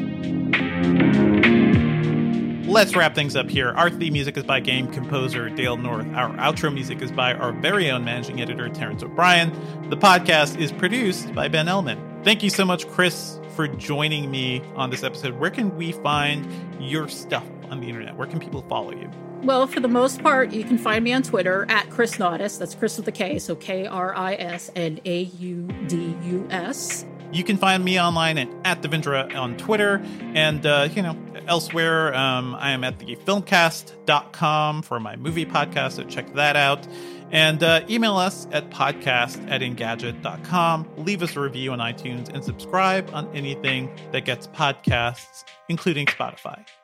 Let's wrap things up here. Our theme music is by game composer Dale North. Our outro music is by our very own managing editor, Terrence O'Brien. The podcast is produced by Ben Ellman. Thank you so much, Chris, for joining me on this episode. Where can we find your stuff on the internet? Where can people follow you? Well, for the most part, you can find me on Twitter at Chris Naudus. That's Chris with a K, so K R I S N A U D U S. You can find me online at, at Devindra on Twitter. And, uh, you know, elsewhere, um, I am at the filmcast dot com for my movie podcast, so check that out. And uh, email us at podcast at engadget dot com. Leave us a review on iTunes and subscribe on anything that gets podcasts, including Spotify.